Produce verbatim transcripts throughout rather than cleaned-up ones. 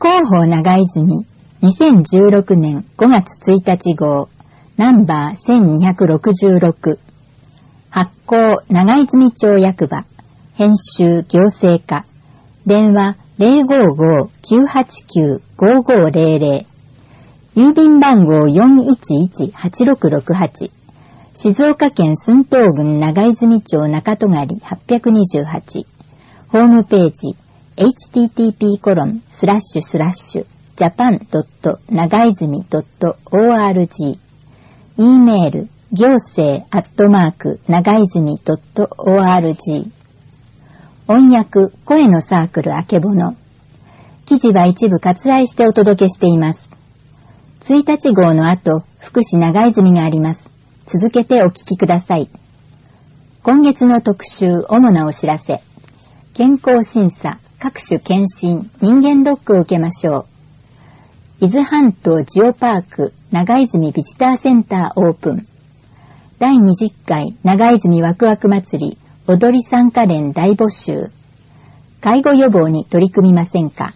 広報長泉にせんじゅうろくねんごがつついたち号ナンバーせんにひゃくろくじゅうろく発行長泉町役場編集行政課電話 ゼロごご きゅうはちきゅう ごごゼロゼロ 郵便番号 よんいちいち はちろくろくはち静岡県駿東郡長泉町中戸狩はっぴゃくにじゅうはちホームページ エイチティーティーピーコロンスラッシュスラッシュジャパンドット長泉ドットオーアールジー E メール行政アットマーク長泉ドットオーアールジー 音訳声のサークルあけぼの記事は一部割愛してお届けしています。ついたち号の後福祉長泉があります。続けてお聞きください。今月の特集主なお知らせ健康審査各種検診人間ドックを受けましょう。伊豆半島ジオパーク長泉ビジターセンターオープンだいにじゅっかい長泉ワクワク祭り踊り参加連大募集介護予防に取り組みませんか。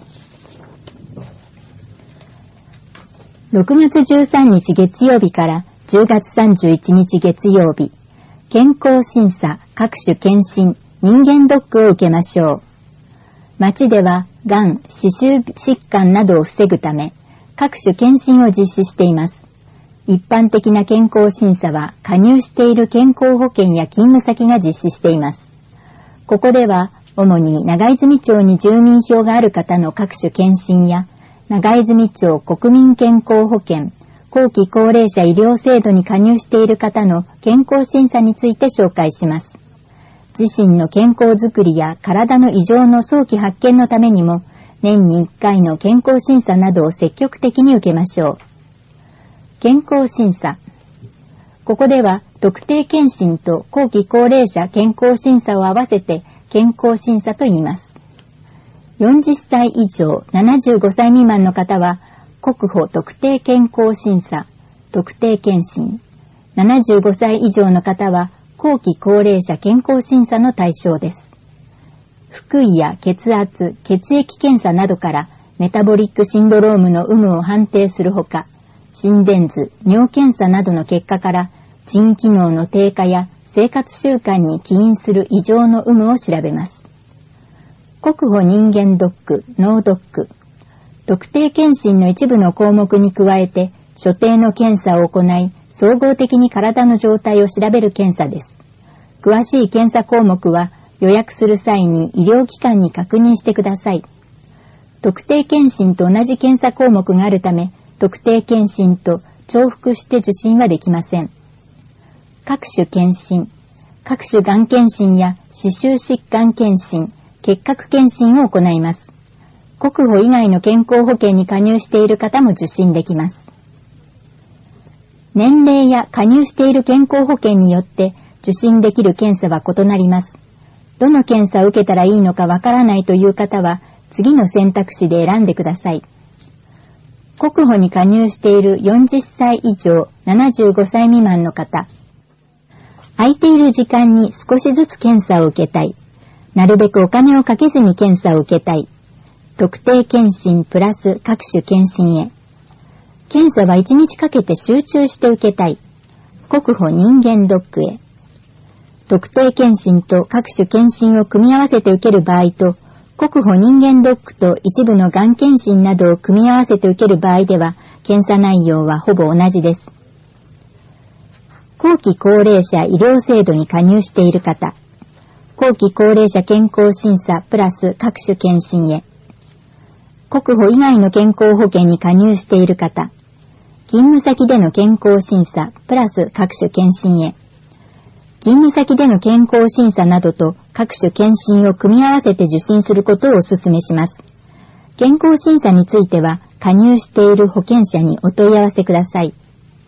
ろくがつじゅうさんにち月曜日からじゅうがつさんじゅういちにち月曜日健康審査各種検診人間ドックを受けましょう。町ではがん、歯周疾患などを防ぐため各種検診を実施しています。一般的な健康審査は加入している健康保険や勤務先が実施しています。ここでは主に長泉町に住民票がある方の各種検診や長泉町国民健康保険、後期高齢者医療制度に加入している方の健康審査について紹介します。自身の健康づくりや体の異常の早期発見のためにも年にいっかいの健康審査などを積極的に受けましょう。健康審査。ここでは特定健診と後期高齢者健康審査を合わせて健康審査と言います。よんじゅっさい以上ななじゅうごさい未満の方は国保特定健康審査、特定健診。ななじゅうごさい以上の方は後期高齢者健康審査の対象です。腹囲や血圧、血液検査などからメタボリックシンドロームの有無を判定するほか、心電図、尿検査などの結果から腎機能の低下や生活習慣に起因する異常の有無を調べます。国保人間ドック、脳ドック。特定健診の一部の項目に加えて所定の検査を行い、総合的に体の状態を調べる検査です。詳しい検査項目は予約する際に医療機関に確認してください。特定健診と同じ検査項目があるため、特定健診と重複して受診はできません。各種検診、各種がん検診や歯周疾患検診、結核検診を行います。国保以外の健康保険に加入している方も受診できます。年齢や加入している健康保険によって受診できる検査は異なります。どの検査を受けたらいいのかわからないという方は次の選択肢で選んでください。国保に加入しているよんじゅっさい以上ななじゅうごさい未満の方。空いている時間に少しずつ検査を受けたい。なるべくお金をかけずに検査を受けたい。特定健診プラス各種検診へ。検査はいちにちかけて集中して受けたい。国保人間ドックへ。特定健診と各種検診を組み合わせて受ける場合と、国保人間ドックと一部のがん検診などを組み合わせて受ける場合では、検査内容はほぼ同じです。後期高齢者医療制度に加入している方。後期高齢者健康審査プラス各種検診へ。国保以外の健康保険に加入している方。勤務先での健康審査プラス各種検診へ。勤務先での健康審査などと各種検診を組み合わせて受診することをお勧めします。健康審査については加入している保険者にお問い合わせください。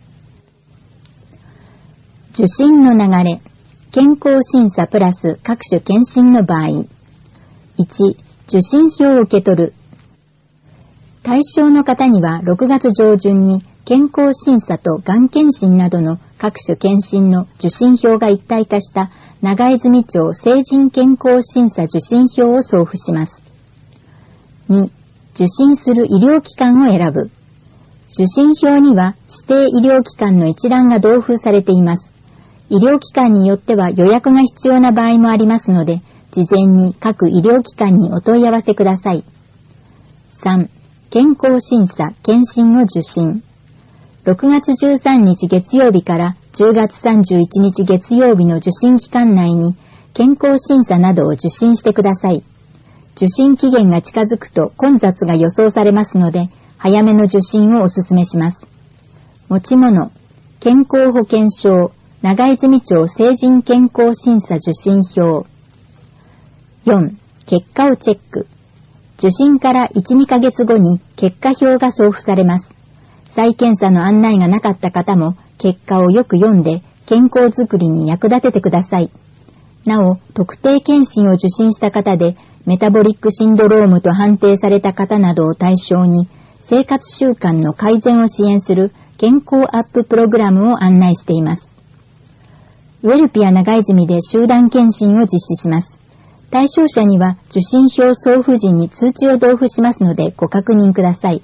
受診の流れ。健康審査プラス各種検診の場合。いち、受診票を受け取る。対象の方にはろくがつ上旬に健康審査とがん検診などの各種検診の受診票が一体化した長泉町成人健康審査受診票を送付します。に、 受診する医療機関を選ぶ。受診票には指定医療機関の一覧が同封されています。医療機関によっては予約が必要な場合もありますので、事前に各医療機関にお問い合わせください。さん. 健康審査・検診を受診。ろくがつじゅうさんにち月曜日からじゅうがつさんじゅういちにち月曜日の受診期間内に健康審査などを受診してください。受診期限が近づくと混雑が予想されますので、早めの受診をお勧めします。持ち物、健康保険証、長泉町成人健康審査受診票。よん. 結果をチェック。受診からいち、にかげつごに結果表が送付されます。再検査の案内がなかった方も結果をよく読んで健康づくりに役立ててください。なお、特定健診を受診した方でメタボリックシンドロームと判定された方などを対象に生活習慣の改善を支援する健康アッププログラムを案内しています。ウェルピア長泉で集団検診を実施します。対象者には受診票送付時に通知を同封しますのでご確認ください。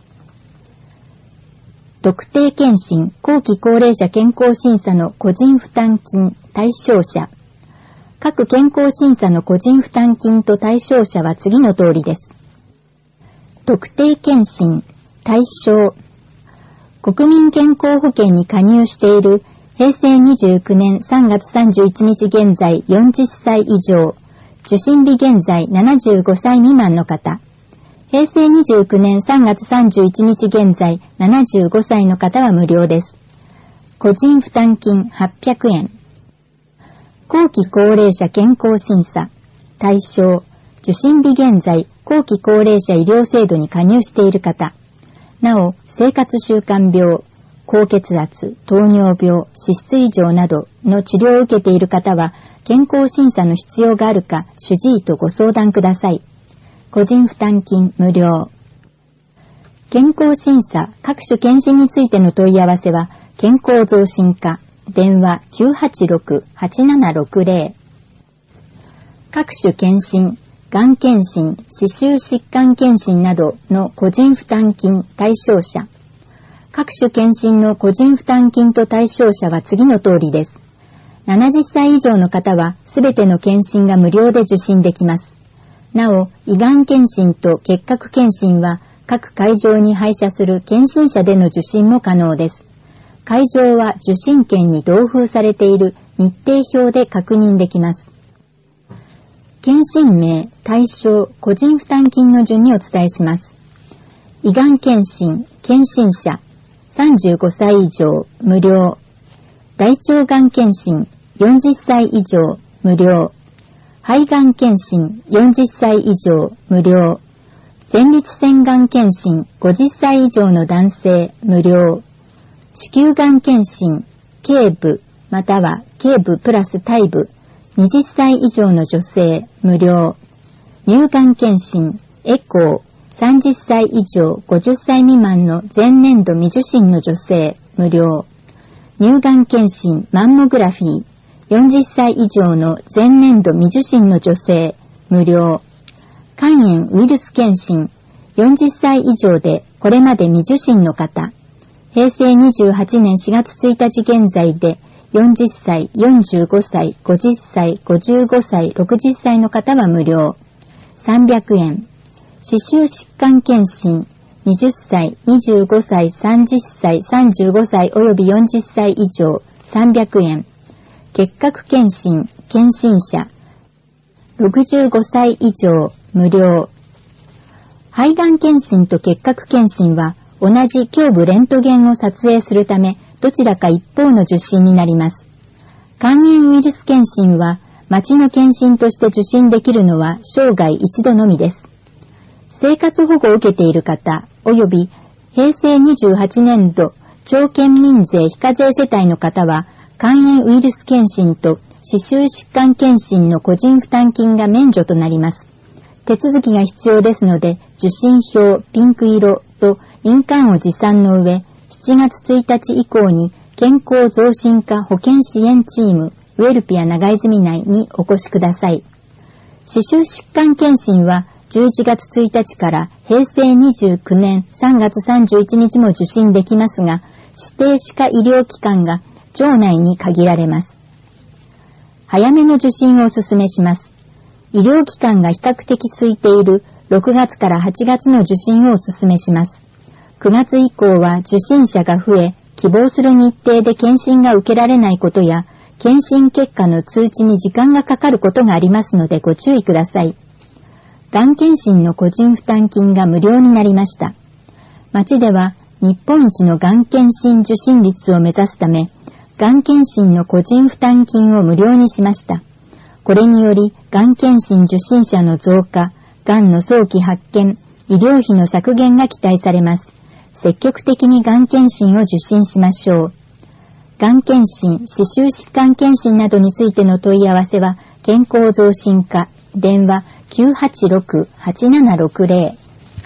特定健診後期高齢者健康審査の個人負担金対象者。各健康審査の個人負担金と対象者は次の通りです。特定健診対象。国民健康保険に加入しているへいせいにじゅうきゅうねんさんがつさんじゅういちにち現在よんじゅっさい以上、受診日現在ななじゅうごさい未満の方。へいせいにじゅうきゅうねんさんがつさんじゅういちにち現在ななじゅうごさいの方は無料です。個人負担金はっぴゃくえん。後期高齢者健康審査。対象。受診日現在後期高齢者医療制度に加入している方。なお、生活習慣病、高血圧、糖尿病、脂質異常などの治療を受けている方は健康審査の必要があるか主治医とご相談ください。個人負担金無料。健康審査、各種検診についての問い合わせは、健康増進課、電話 きゅうはちろく はちななろくぜろ。各種検診、がん検診、歯周疾患検診などの個人負担金対象者。各種検診の個人負担金と対象者は次の通りです。ななじゅっさい以上の方はすべての検診が無料で受診できます。なお、胃がん検診と結核検診は各会場に配車する検診車での受診も可能です。会場は受診券に同封されている日程表で確認できます。検診名、対象、個人負担金の順にお伝えします。胃がん検診、検診者、さんじゅうごさい以上、無料。大腸がん検診、よんじゅっさい以上、無料。肺がん検診、よんじゅっさい以上、無料。前立腺がん検診、ごじゅっさい以上の男性、無料。子宮がん検診、頸部、または頸部プラス体部、はたち以上の女性、無料。乳がん検診、エコー、さんじゅっさい以上ごじゅっさい未満の前年度未受診の女性、無料。乳がん検診、マンモグラフィー、よんじゅっさい以上の前年度未受診の女性、無料。肝炎ウイルス検診、よんじゅっさい以上でこれまで未受診の方。へいせいにじゅうはちねんしがつついたち現在でよんじゅっさい、よんじゅうごさい、ごじゅっさい、ごじゅうごさい、ろくじゅっさいの方は無料。さんびゃくえん。歯周疾患検診、はたち、にじゅうごさい、さんじゅっさい、さんじゅうごさいおよびよんじゅっさい以上、さんびゃくえん。結核検診、検診者、ろくじゅうごさい以上、無料。肺がん検診と結核検診は、同じ胸部レントゲンを撮影するため、どちらか一方の受診になります。肝炎ウイルス検診は、町の検診として受診できるのは生涯一度のみです。生活保護を受けている方、及びへいせいにじゅうはちねんど町県民税非課税世帯の方は、肝炎ウイルス検診と歯周疾患検診の個人負担金が免除となります。手続きが必要ですので、受診票ピンク色と印鑑を持参の上、しちがつついたち以降に健康増進課保健支援チームウェルピア長泉内にお越しください。歯周疾患検診はじゅういちがつついたちからへいせいにじゅうきゅうねんさんがつさんじゅういちにちも受診できますが、指定歯科医療機関が町内に限られます。早めの受診をお勧めします。医療機関が比較的空いているろくがつからはちがつの受診をお勧めします。くがつ以降は受診者が増え、希望する日程で検診が受けられないことや、検診結果の通知に時間がかかることがありますのでご注意ください。がん検診の個人負担金が無料になりました。町では日本一のがん検診受診率を目指すため、がん検診の個人負担金を無料にしました。これにより、がん検診受診者の増加、がんの早期発見、医療費の削減が期待されます。積極的にがん検診を受診しましょう。がん検診、歯周疾患検診などについての問い合わせは、健康増進課、電話 きゅうはちろく はちななろくぜろ。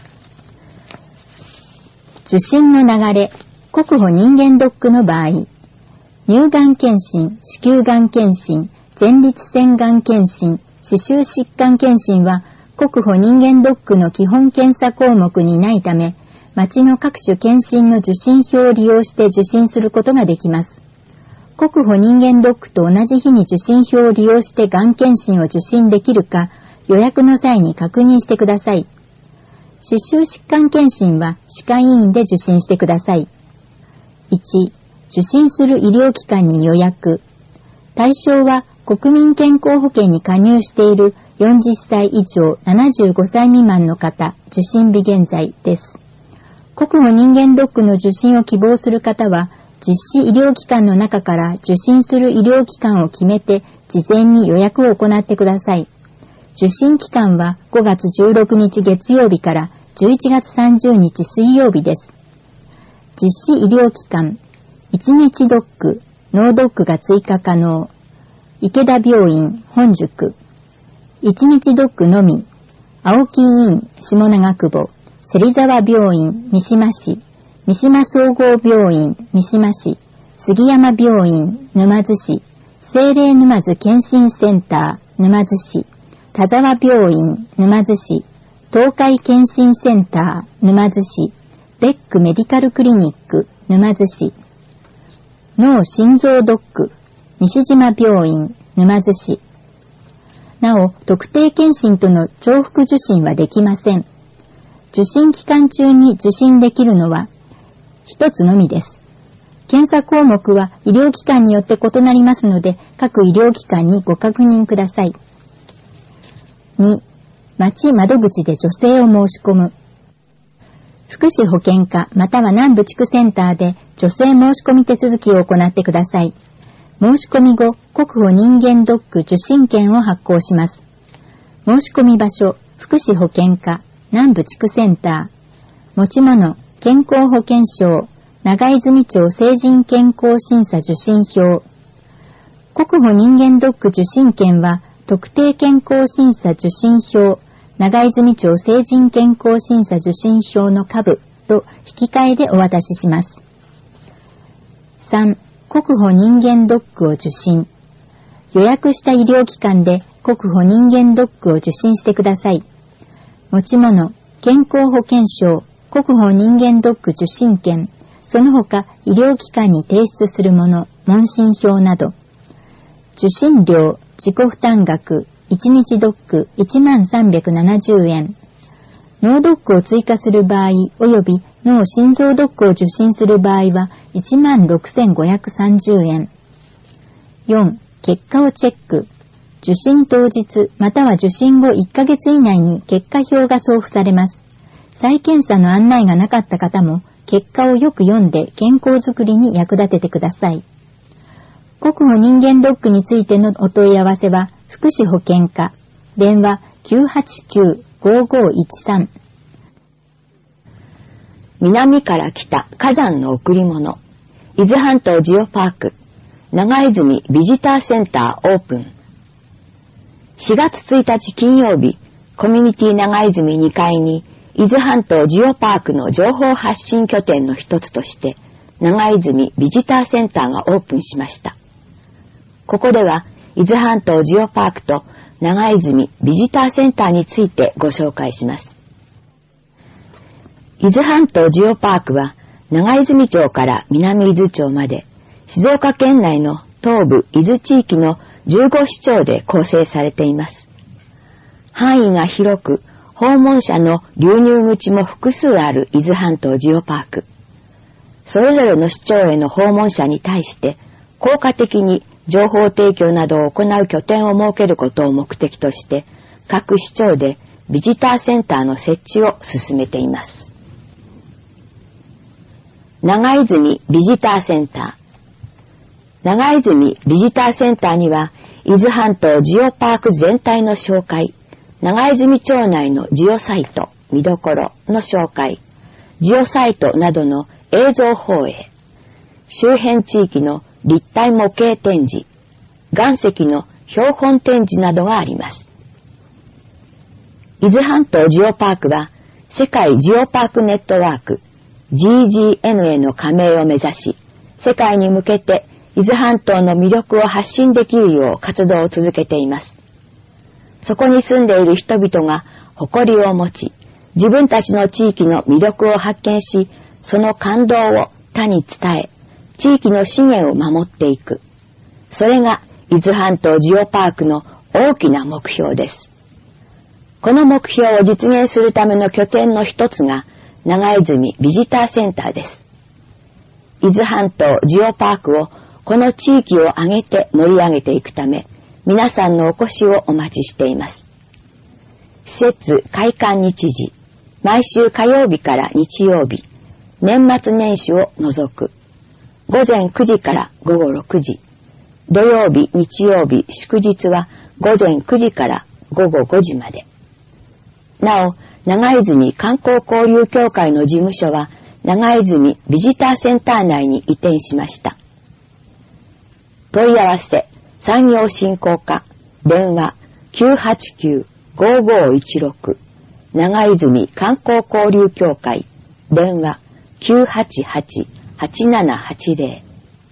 受診の流れ、国保人間ドックの場合、乳がん検診、子宮がん検診、前立腺がん検診、歯周疾患検診は、国保人間ドックの基本検査項目にないため、町の各種検診の受診票を利用して受診することができます。国保人間ドックと同じ日に受診票を利用してがん検診を受診できるか、予約の際に確認してください。歯周疾患検診は歯科医院で受診してください。いち. 受診する医療機関に予約。対象は国民健康保険に加入しているよんじゅっさい以上ななじゅうごさい未満の方、受診日現在です。国保人間ドックの受診を希望する方は、実施医療機関の中から受診する医療機関を決めて、事前に予約を行ってください。受診期間はごがつじゅうろくにち月曜日からじゅういちがつさんじゅうにち水曜日です。実施医療機関、いちにちドック、脳ドックが追加可能。池田病院、本宿。いちにちドックのみ、青木医院、下長久保。芹沢病院、三島市。三島総合病院、三島市。杉山病院、沼津市。聖霊沼津検診センター、沼津市。田沢病院、沼津市。東海検診センター、沼津市。ベックメディカルクリニック、沼津市。脳心臓ドック、西島病院、沼津市。なお、特定検診との重複受診はできません。受診期間中に受診できるのは一つのみです。検査項目は医療機関によって異なりますので、各医療機関にご確認ください。に. 町窓口で助成を申し込む。福祉保健課または南部地区センターで助成申し込み手続きを行ってください。申し込み後、国保人間ドック受診券を発行します。申し込み場所、福祉保健課、南部地区センター。持ち物、健康保険証、長泉町成人健康審査受診票。国保人間ドック受診券は、特定健康審査受診票、長泉町成人健康審査受診票の株と引き換えでお渡しします。さん. 国保人間ドックを受診。予約した医療機関で国保人間ドックを受診してください。持ち物、健康保険証、国保人間ドック受診券、その他医療機関に提出するもの、問診票など。受診料、自己負担額、いちにちドックいちまんさんびゃくななじゅうえん。脳ドックを追加する場合、及び脳心臓ドックを受診する場合はいちまんろくせんごひゃくさんじゅうえん。よん. 結果をチェック。受診当日または受診後いっかげつ以内に結果表が送付されます。再検査の案内がなかった方も結果をよく読んで健康づくりに役立ててください。国保人間ドックについてのお問い合わせは福祉保健課、電話 きゅうはちきゅう ごごいちさん。 南から来た火山の贈り物。伊豆半島ジオパーク、長泉ビジターセンターオープン。しがつついたち金曜日、コミュニティ長泉にかいに、伊豆半島ジオパークの情報発信拠点の一つとして、長泉ビジターセンターがオープンしました。ここでは、伊豆半島ジオパークと長泉ビジターセンターについてご紹介します。伊豆半島ジオパークは長泉町から南伊豆町まで静岡県内の東部伊豆地域のじゅうご市町で構成されています。範囲が広く、訪問者の流入口も複数ある伊豆半島ジオパーク。それぞれの市町への訪問者に対して効果的に情報提供などを行う拠点を設けることを目的として、各市町でビジターセンターの設置を進めています。長泉ビジターセンター。長泉ビジターセンターには、伊豆半島ジオパーク全体の紹介、長泉町内のジオサイト、見どころの紹介、ジオサイトなどの映像放映、周辺地域の立体模型展示、岩石の標本展示などがあります。伊豆半島ジオパークは、世界ジオパークネットワーク、ジージーエヌ への加盟を目指し、世界に向けて伊豆半島の魅力を発信できるよう活動を続けています。そこに住んでいる人々が誇りを持ち、自分たちの地域の魅力を発見し、その感動を他に伝え、地域の資源を守っていく。それが伊豆半島ジオパークの大きな目標です。この目標を実現するための拠点の一つが長泉ビジターセンターです。伊豆半島ジオパークをこの地域を挙げて盛り上げていくため、皆さんのお越しをお待ちしています。施設開館日時、毎週火曜日から日曜日、年末年始を除く、午前くじから午後ろくじ、土曜日、日曜日、祝日は午前くじから午後ごじまで。なお、長泉観光交流協会の事務所は長泉ビジターセンター内に移転しました。問い合わせ、産業振興課、電話 きゅうはちきゅう ごごいちろく、長泉観光交流協会、電話 きゅうはちはち はちななはちぜ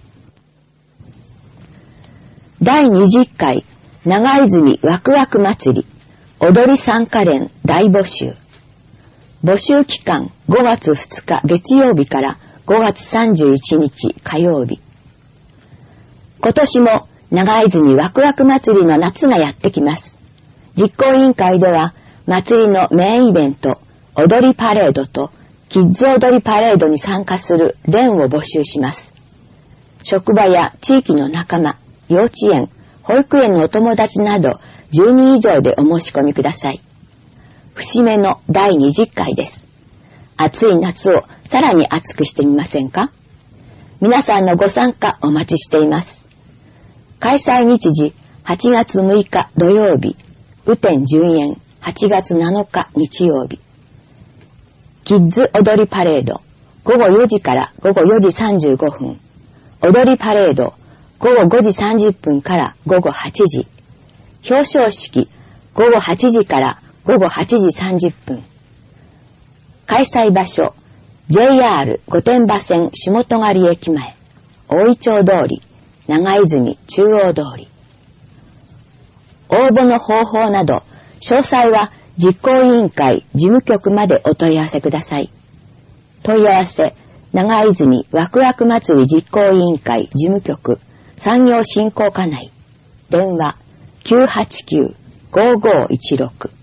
ろ。だいにじゅっかい長泉ワクワク祭り踊り参加連大募集。募集期間ごがつふつか月曜日からごがつさんじゅういちにち火曜日。今年も長泉ワクワク祭りの夏がやってきます。実行委員会では祭りのメインイベント踊りパレードとキッズ踊りパレードに参加する連を募集します。職場や地域の仲間、幼稚園、保育園のお友達などじゅうにん以上でお申し込みください。節目のだいにじゅっかいです。暑い夏をさらに暑くしてみませんか？皆さんのご参加お待ちしています。開催日時はちがつむいか土曜日、雨天順延はちがつなのか日曜日。キッズ踊りパレードごごよじからごごよじさんじゅうごふん。踊りパレードごごごじさんじゅっぷんからごごはちじ。表彰式ごごはちじからごごはちじさんじゅっぷん。開催場所 ジェイアール 御殿場線下戸狩駅前、大井町通り、長泉中央通り。応募の方法など詳細は実行委員会事務局までお問い合わせください。問い合わせ長泉ワクワク祭り実行委員会事務局産業振興課内、電話 きゅうはちきゅう ごごいちろく。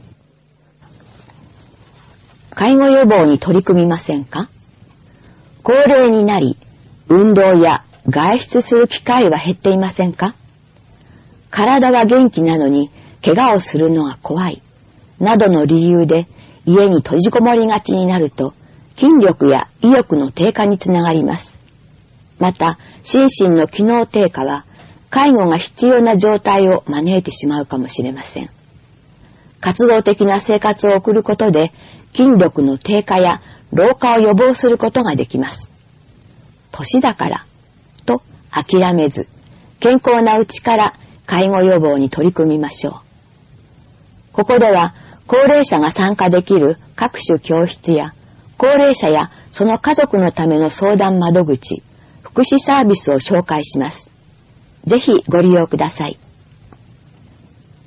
介護予防に取り組みませんか？高齢になり、運動や外出する機会は減っていませんか？体は元気なのに怪我をするのが怖い、などの理由で家に閉じこもりがちになると、筋力や意欲の低下につながります。また、心身の機能低下は、介護が必要な状態を招いてしまうかもしれません。活動的な生活を送ることで、筋力の低下や老化を予防することができます。年だからと諦めず、健康なうちから介護予防に取り組みましょう。ここでは高齢者が参加できる各種教室や、高齢者やその家族のための相談窓口、福祉サービスを紹介します。ぜひご利用ください。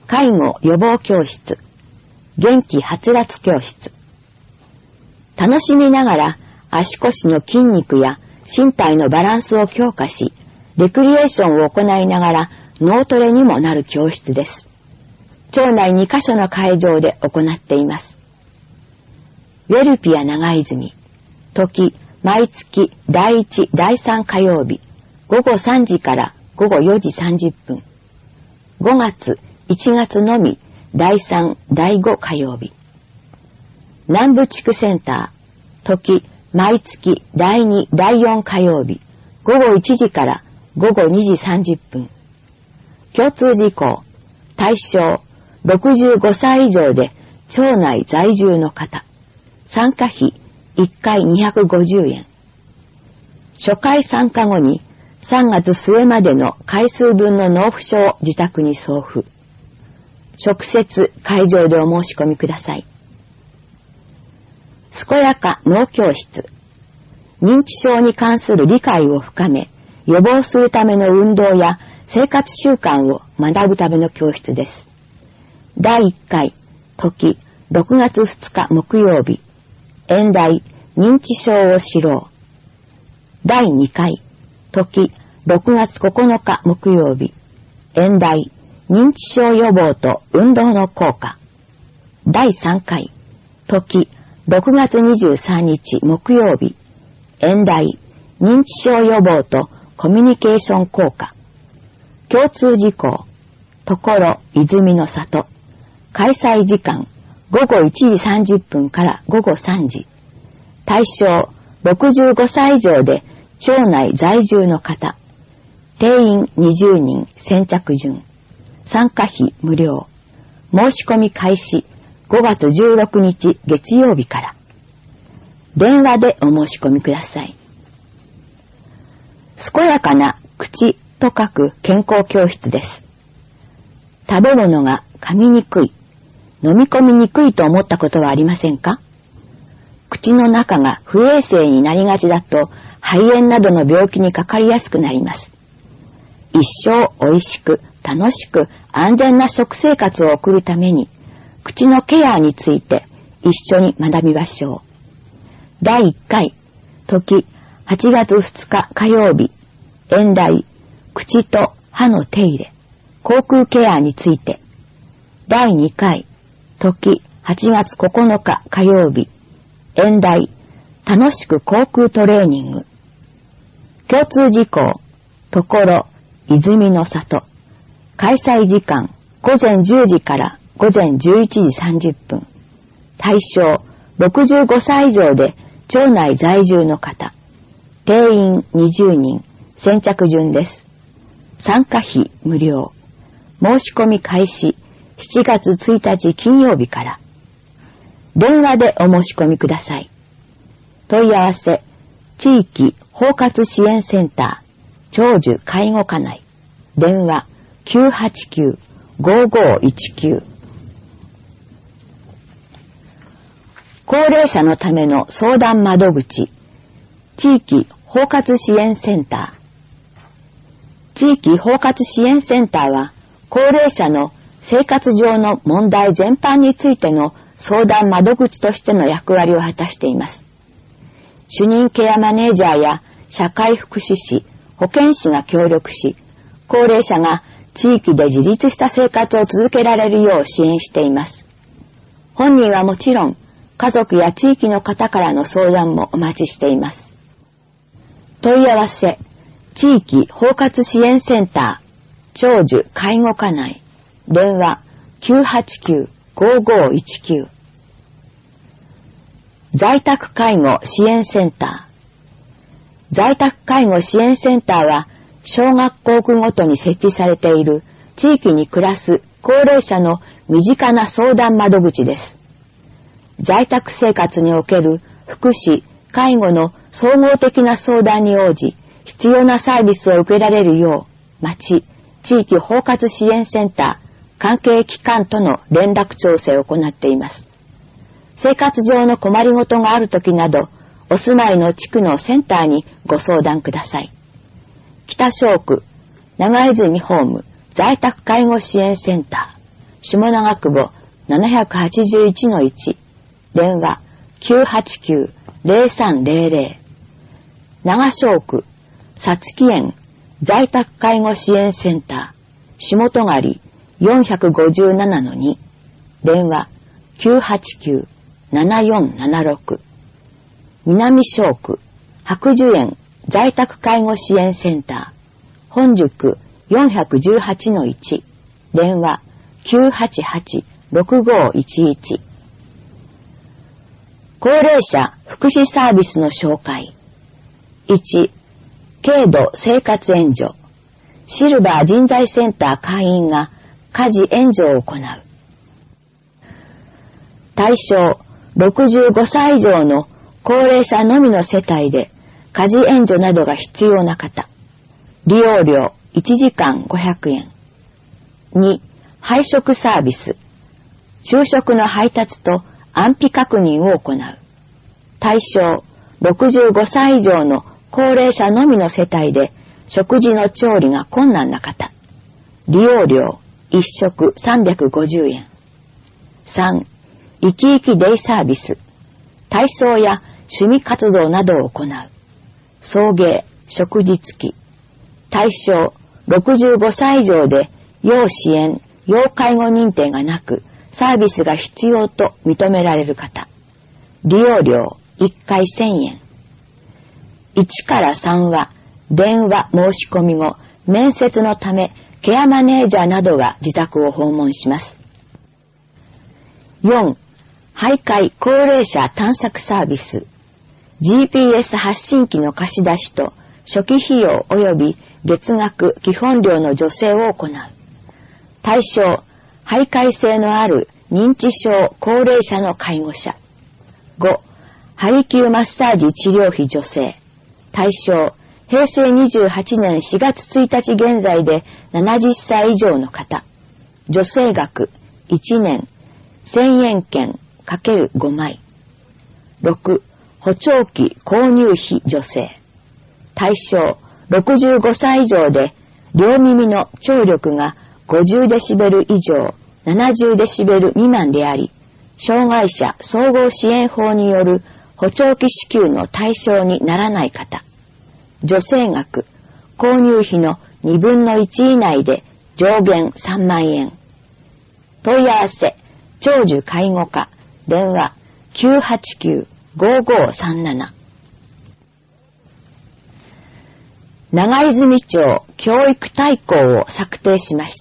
介護予防教室、元気はつらつ教室。楽しみながら足腰の筋肉や身体のバランスを強化し、レクリエーションを行いながら脳トレにもなる教室です。町内にカ所の会場で行っています。ウェルピア長泉、時、毎月だいいち、だいさん火曜日、ごごさんじからごごよじさんじゅっぷん。ごがつ、いちがつのみ、だいさん、だいご火曜日。南部地区センター、時、毎月だいに、だいよん火曜日、ごごいちじからごごにじさんじゅっぷん。共通事項、対象、ろくじゅうごさい以上で町内在住の方。参加費いっかいにひゃくごじゅうえん。初回参加後にさんがつすえまでの回数分の納付書を自宅に送付。直接会場でお申し込みください。健やか脳教室。認知症に関する理解を深め、予防するための運動や生活習慣を学ぶための教室です。だいいっかい、時、ろくがつふつか木曜日、演題、認知症を知ろう。だいにかい、時、ろくがつここのか木曜日、演題、認知症予防と運動の効果。だいさんかい、時、ろくがつにじゅうさんにち木曜日、演題、認知症予防とコミュニケーション効果。共通事項、ところ、泉の里。開催時間、ごごいちじさんじゅっぷんからごごさんじ。対象、ろくじゅうごさい以上で町内在住の方。定員にじゅうにん、先着順。参加費無料。申し込み開始、ごがつじゅうろくにち月曜日から。電話でお申し込みください。健やかな口と書く健康教室です。食べ物が噛みにくい、飲み込みにくいと思ったことはありませんか？口の中が不衛生になりがちだと肺炎などの病気にかかりやすくなります。一生おいしく楽しく安全な食生活を送るために口のケアについて一緒に学びましょう。だいいっかい、時はちがつふつか火曜日、演題、口と歯の手入れ、口腔ケアについて。だいにかい、時はちがつここのか火曜日、演題、楽しく口腔トレーニング。共通事項、ところ、泉の里。開催時間、ごぜんじゅうじからごぜんじゅういちじさんじゅっぷん。対象、ろくじゅうごさい以上で町内在住の方。定員にじゅうにん、先着順です。参加費無料。申し込み開始、しちがつついたち金曜日から。電話でお申し込みください。問い合わせ、地域包括支援センター、長寿介護課内。電話 きゅうはちきゅう ごごいちきゅう。高齢者のための相談窓口、地域包括支援センター。地域包括支援センターは、高齢者の生活上の問題全般についての相談窓口としての役割を果たしています。主任ケアマネージャーや社会福祉士、保健師が協力し、高齢者が地域で自立した生活を続けられるよう支援しています。本人はもちろん、家族や地域の方からの相談もお待ちしています。問い合わせ、地域包括支援センター、長寿介護課内。電話 きゅうはちきゅう ごごいちきゅう。在宅介護支援センター。在宅介護支援センターは、小学校区ごとに設置されている地域に暮らす高齢者の身近な相談窓口です。在宅生活における福祉、介護の総合的な相談に応じ、必要なサービスを受けられるよう、町、地域包括支援センター、関係機関との連絡調整を行っています。生活上の困りごとがあるときなど、お住まいの地区のセンターにご相談ください。北小区、長泉ホーム在宅介護支援センター、 下長久保 ななはちいちのいち、電話 きゅうはちきゅう ゼロさんゼロゼロ。長商区、さつき園在宅介護支援センター、下戸狩よんごななのに、電話 きゅうはちきゅう ななよんななろく。南商区、白樹園在宅介護支援センター、本宿よんいちはちのいち、電話 きゅうはちはち ろくごいちいち。高齢者福祉サービスの紹介。いち、軽度生活援助。シルバー人材センター会員が家事援助を行う。対象、ろくじゅうごさい以上の高齢者のみの世帯で家事援助などが必要な方。利用料いちじかんごひゃくえん。に、配食サービス。昼食の配達と安否確認を行う。対象、ろくじゅうごさい以上の高齢者のみの世帯で食事の調理が困難な方。利用料いっ食さんびゃくごじゅうえん。さん、生き生きデイサービス。体操や趣味活動などを行う。送迎、食事付き。対象、ろくじゅうごさい以上で要支援、要介護認定がなく、サービスが必要と認められる方。利用料いっかいせんえん。いちからさんは電話申し込み後、面接のためケアマネージャーなどが自宅を訪問します。よん、徘徊高齢者探索サービス。ジーピーエス 発信機の貸し出しと初期費用及び月額基本料の助成を行う。対象、徘徊性のある認知症高齢者の介護者。ご、ハリキューマッサージ治療費助成。対象、へいせいにじゅうはちねんしがつついたち現在でななじゅっさい以上の方。助成額いちねんせんえん券 ×ご 枚。ろく、補聴器購入費助成。対象、ろくじゅうごさい以上で両耳の聴力がごじゅうデシベル以上ななじゅうデシベル未満であり、障害者総合支援法による補聴器支給の対象にならない方。助成額、購入費のにぶんのいち以内で上限さんまんえん。問い合わせ、長寿介護課、電話 きゅうはちきゅう ごごさんなな。長泉町教育大綱を策定しました。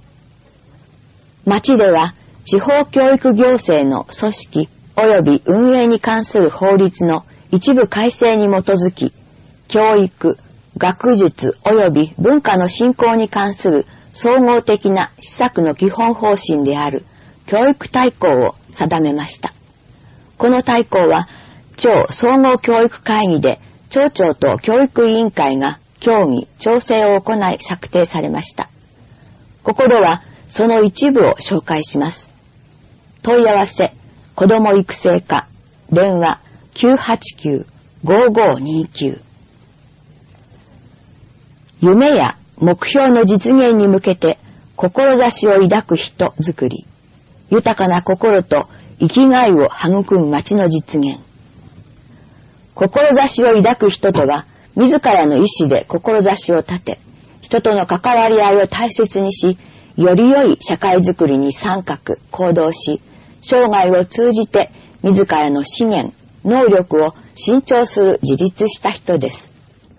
町では地方教育行政の組織及び運営に関する法律の一部改正に基づき、教育、学術及び文化の振興に関する総合的な施策の基本方針である教育大綱を定めました。この大綱は、町総合教育会議で町長と教育委員会が協議、調整を行い策定されました。ここではその一部を紹介します。問い合わせ、子ども育成課、電話 きゅうはちきゅう ごごにきゅう。夢や目標の実現に向けて志を抱く人づくり、豊かな心と生きがいを育む町の実現。志を抱く人とは、自らの意思で志を立て、人との関わり合いを大切にし、より良い社会づくりに参画、行動し、生涯を通じて自らの資源、能力を伸長する自立した人です。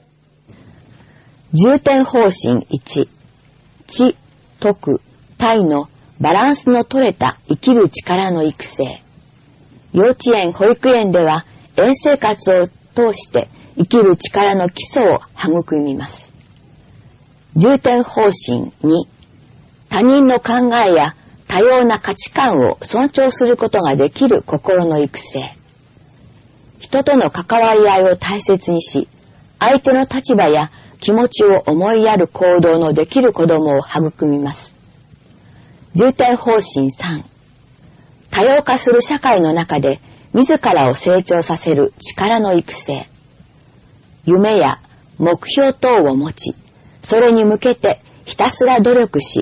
重点方針いち、知、徳、体のバランスの取れた生きる力の育成。幼稚園、保育園では、園生活を通して生きる力の基礎を育みます。重点方針に、他人の考えや多様な価値観を尊重することができる心の育成。人との関わり合いを大切にし、相手の立場や気持ちを思いやる行動のできる子どもを育みます。重点方針さん、多様化する社会の中で自らを成長させる力の育成。夢や目標等を持ち、それに向けてひたすら努力し、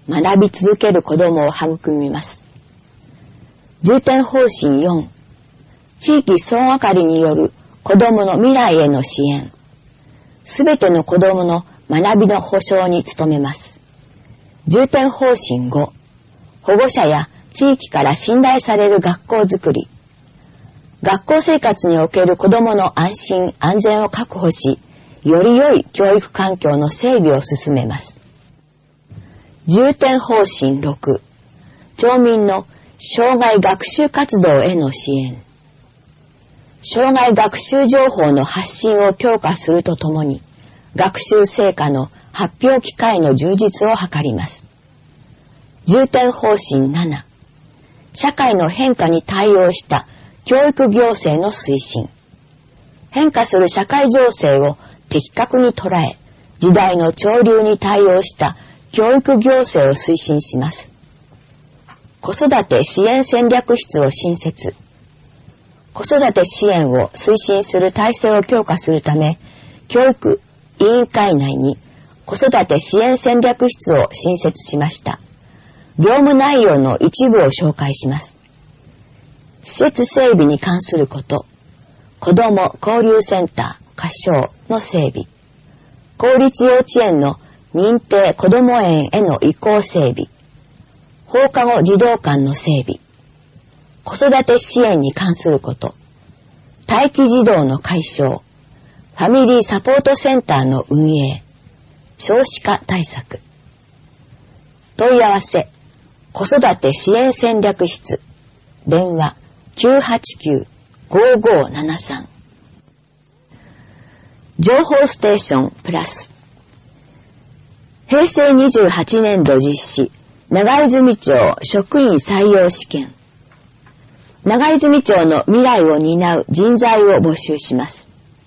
学び続ける子どもを育みます。重点方針よん、地域総がかりによる子どもの未来への支援。すべての子どもの学びの保障に努めます。重点方針ご、保護者や地域から信頼される学校づくり。学校生活における子どもの安心安全を確保し、より良い教育環境の整備を進めます。重点方針ろく、町民の障害学習活動への支援。障害学習情報の発信を強化するとともに、学習成果の発表機会の充実を図ります。重点方針なな、社会の変化に対応した教育行政の推進。変化する社会情勢を的確に捉え、時代の潮流に対応した教育行政を推進します。子育て支援戦略室を新設。子育て支援を推進する体制を強化するため、教育委員会内に子育て支援戦略室を新設しました。業務内容の一部を紹介します。施設整備に関すること、子ども交流センター、仮称の整備、公立幼稚園の認定こども園への移行整備、放課後児童館の整備、子育て支援に関すること、待機児童の解消、ファミリーサポートセンターの運営、少子化対策。問い合わせ、子育て支援戦略室、電話 きゅうはちきゅう ごーごーななさん。情報ステーションプラス。平成にじゅうはちねんど実施、長泉町職員採用試験。長泉町の未来を担う人材を募集します。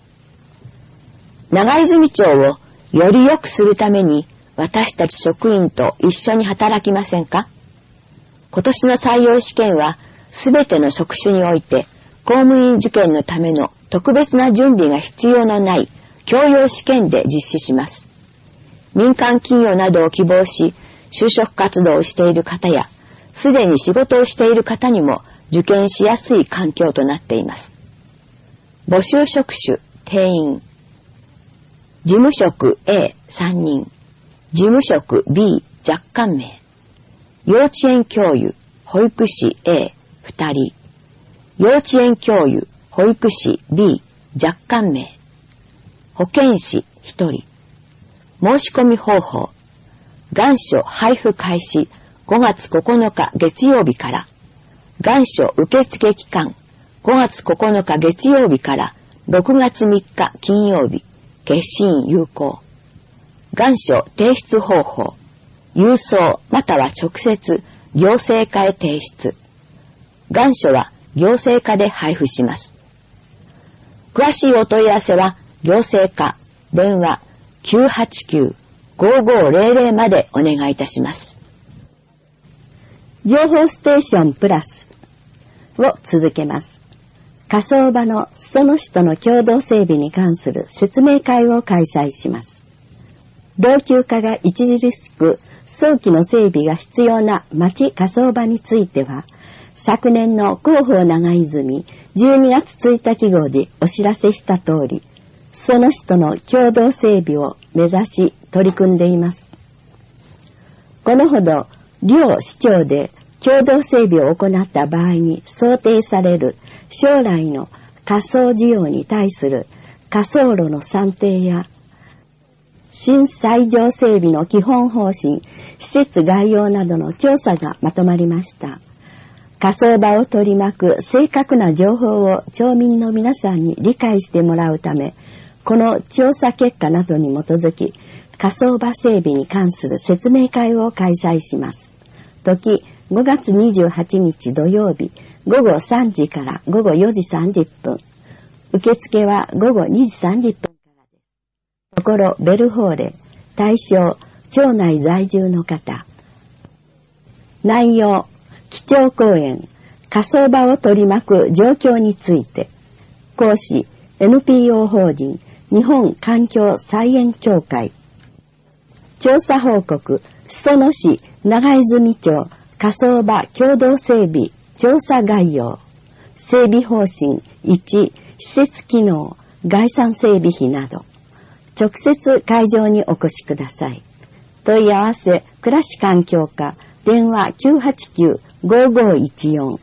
長泉町をより良くするために私たち職員と一緒に働きませんか？今年の採用試験はすべての職種において公務員受験のための特別な準備が必要のない教養試験で実施します。民間企業などを希望し就職活動をしている方やすでに仕事をしている方にも受験しやすい環境となっています。募集職種、定員。事務職 A さんにん、事務職 B 若干名。幼稚園教諭、保育士 A ふたり、幼稚園教諭、保育士 B 若干名。保健師ひとり。申し込み方法。願書配布開始ごがつここのか月曜日から。願書受付期間ごがつここのか月曜日からろくがつみっか金曜日。消印有効。願書提出方法。郵送または直接行政課へ提出。願書は行政課で配布します。詳しいお問い合わせは行政課電話 きゅうはちきゅう ごーごーぜろぜろ までお願いいたします。 情報ステーションプラスを続けます。火葬場の裾野市との共同整備に関する説明会を開催します。老朽化が著しく早期の整備が必要な町火葬場については、昨年の広報長泉じゅうにがつついたち号でお知らせした通り、裾野市との共同整備を目指し取り組んでいます。このほど、両市長で共同整備を行った場合に想定される将来の火葬需要に対する火葬炉の算定や新斎場整備の基本方針、施設概要などの調査がまとまりました。火葬場を取り巻く正確な情報を町民の皆さんに理解してもらうため、この調査結果などに基づき、火葬場整備に関する説明会を開催します。時ごがつにじゅうはちにち土曜日、ごごさんじからごごよじさんじゅっぷん。受付はごごにじさんじゅっぷんからです。ところベルホーレ、対象、町内在住の方。内容、基調講演、火葬場を取り巻く状況について。講師、エヌピーオー 法人、日本環境菜園協会。調査報告、 裾野市長泉町火葬場共同整備調査概要、整備方針いち、施設機能、概算整備費など、直接会場にお越しください。問い合わせ、暮らし環境課、電話 きゅうはちきゅう ごごいちよん。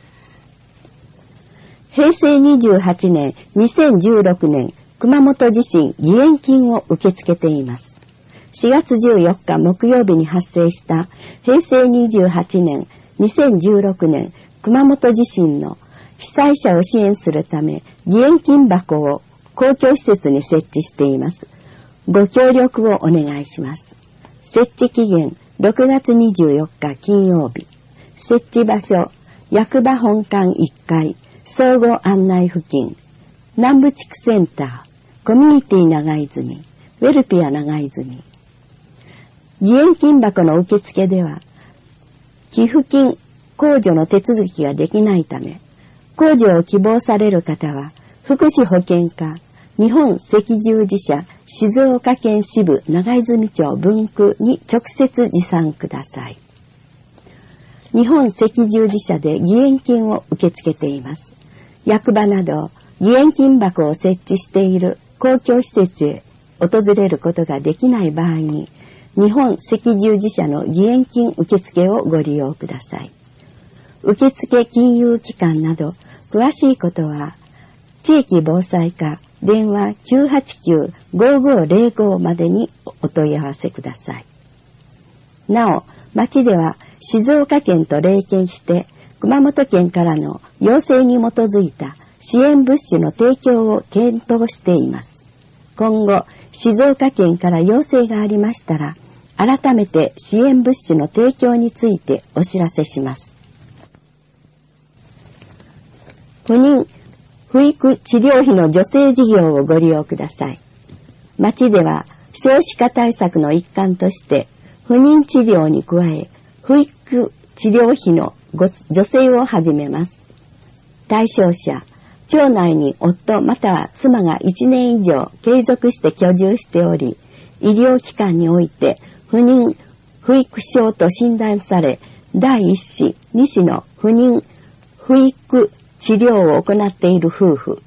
へいせいにじゅうはちねん、にせんじゅうろくねん、熊本地震義援金を受け付けています。しがつじゅうよっか木曜日に発生したへいせいにじゅうはちねん、にせんじゅうろくねん熊本地震の被災者を支援するため義援金箱を公共施設に設置しています。ご協力をお願いします。設置期限ろくがつにじゅうよっか金曜日。設置場所役場本館いっかい総合案内付近、南部地区センター、コミュニティ長泉、ウェルピア長泉。義援金箱の受付では寄付金控除の手続きができないため、控除を希望される方は福祉保健課日本赤十字社静岡県支部長泉町分区に直接持参ください。日本赤十字社で義援金を受け付けています。役場など義援金箱を設置している公共施設へ訪れることができない場合に、日本赤十字社の義援金受付をご利用ください。受付金融機関など詳しいことは地域防災課電話 きゅうはちきゅう ごごぜろご までにお問い合わせください。なお、町では静岡県と連携して熊本県からの要請に基づいた支援物資の提供を検討しています。今後、静岡県から要請がありましたら、改めて支援物資の提供についてお知らせします。不妊、不育治療費の助成事業をご利用ください。町では少子化対策の一環として、不妊治療に加え、不育治療費の助成を始めます。対象者、町内に夫または妻がいちねん以上継続して居住しており、医療機関において不妊不育症と診断され、だいいっ子、に子の不妊不育治療を行っている夫婦。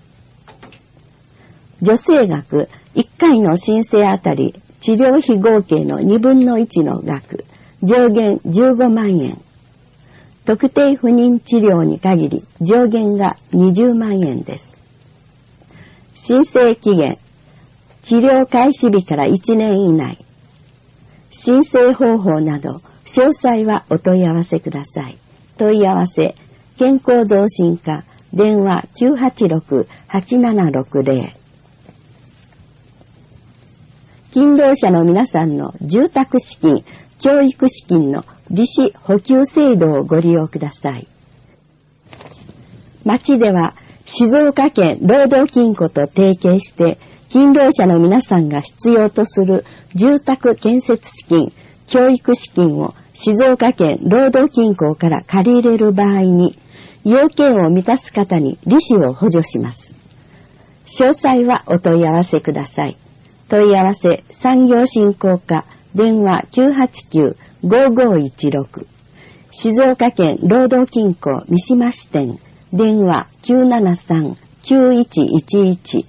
助成額いっかいの申請あたり治療費合計のにぶんのいちの額、上限じゅうごまんえん。特定不妊治療に限り上限がにじゅうまんえんです。申請期限、治療開始日からいちねん以内。申請方法など詳細はお問い合わせください。問い合わせ、健康増進課電話 きゅうはちろく はちななろくぜろ。勤労者の皆さんの住宅資金、教育資金の利子補給制度をご利用ください。町では静岡県労働金庫と提携して勤労者の皆さんが必要とする住宅建設資金、教育資金を静岡県労働金庫から借り入れる場合に要件を満たす方に利子を補助します。詳細はお問い合わせください。問い合わせ産業振興課電話 きゅうはちきゅう ごごいちろく、静岡県労働金庫三島支店電話 きゅうななさん きゅういちいちいち。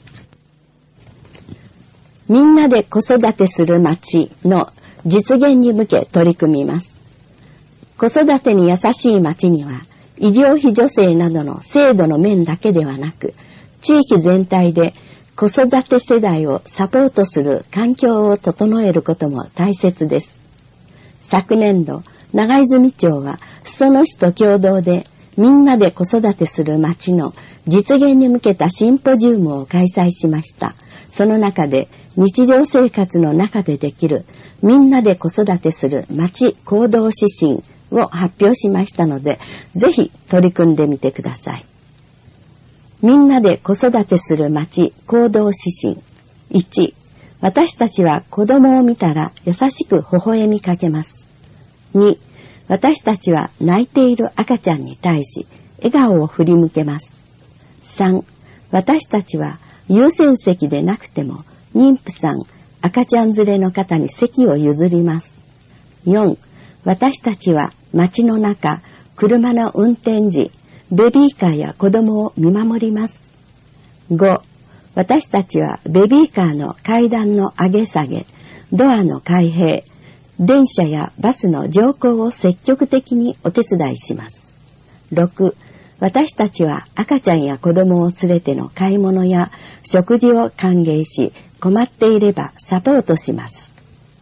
みんなで子育てする町の実現に向け取り組みます。子育てに優しい町には医療費助成などの制度の面だけではなく、地域全体で子育て世代をサポートする環境を整えることも大切です。昨年度、長泉町は裾野市と共同でみんなで子育てする町の実現に向けたシンポジウムを開催しました。その中で日常生活の中でできるみんなで子育てする町行動指針を発表しましたので、ぜひ取り組んでみてください。みんなで子育てする町行動指針。いち、私たちは子供を見たら優しく微笑みかけます。に、私たちは泣いている赤ちゃんに対し笑顔を振り向けます。さん、私たちは優先席でなくても妊婦さん、赤ちゃん連れの方に席を譲ります。 よん、私たちは街の中、車の運転時、ベビーカーや子供を見守ります。ご、私たちはベビーカーの階段の上げ下げ、ドアの開閉、電車やバスの乗降を積極的にお手伝いします。ろく、私たちは赤ちゃんや子供を連れての買い物や食事を歓迎し、困っていればサポートします。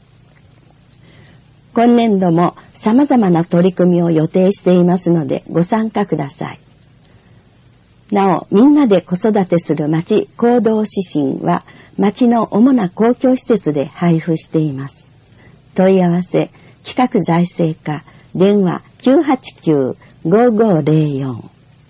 今年度も様々な取り組みを予定していますのでご参加ください。なお、みんなで子育てする町行動指針は町の主な公共施設で配布しています。問い合わせ、企画財政課、電話 きゅうはちきゅう ごごゼロよん。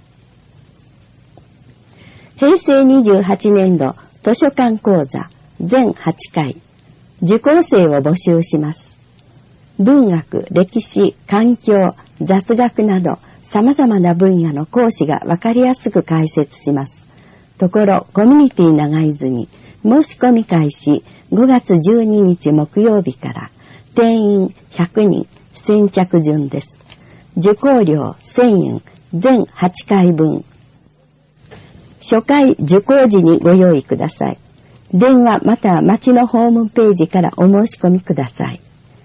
平成にじゅうはちねんど図書館講座全はちかい、受講生を募集します。文学、歴史、環境、雑学など様々な分野の講師がわかりやすく解説します。ところ、コミュニティ長泉、申し込み開始ごがつじゅうににち木曜日から、定員ひゃくにん、先着順です。受講料せんえん、全はちかいぶん。初回受講時にご用意ください。電話または町のホームページからお申し込みください。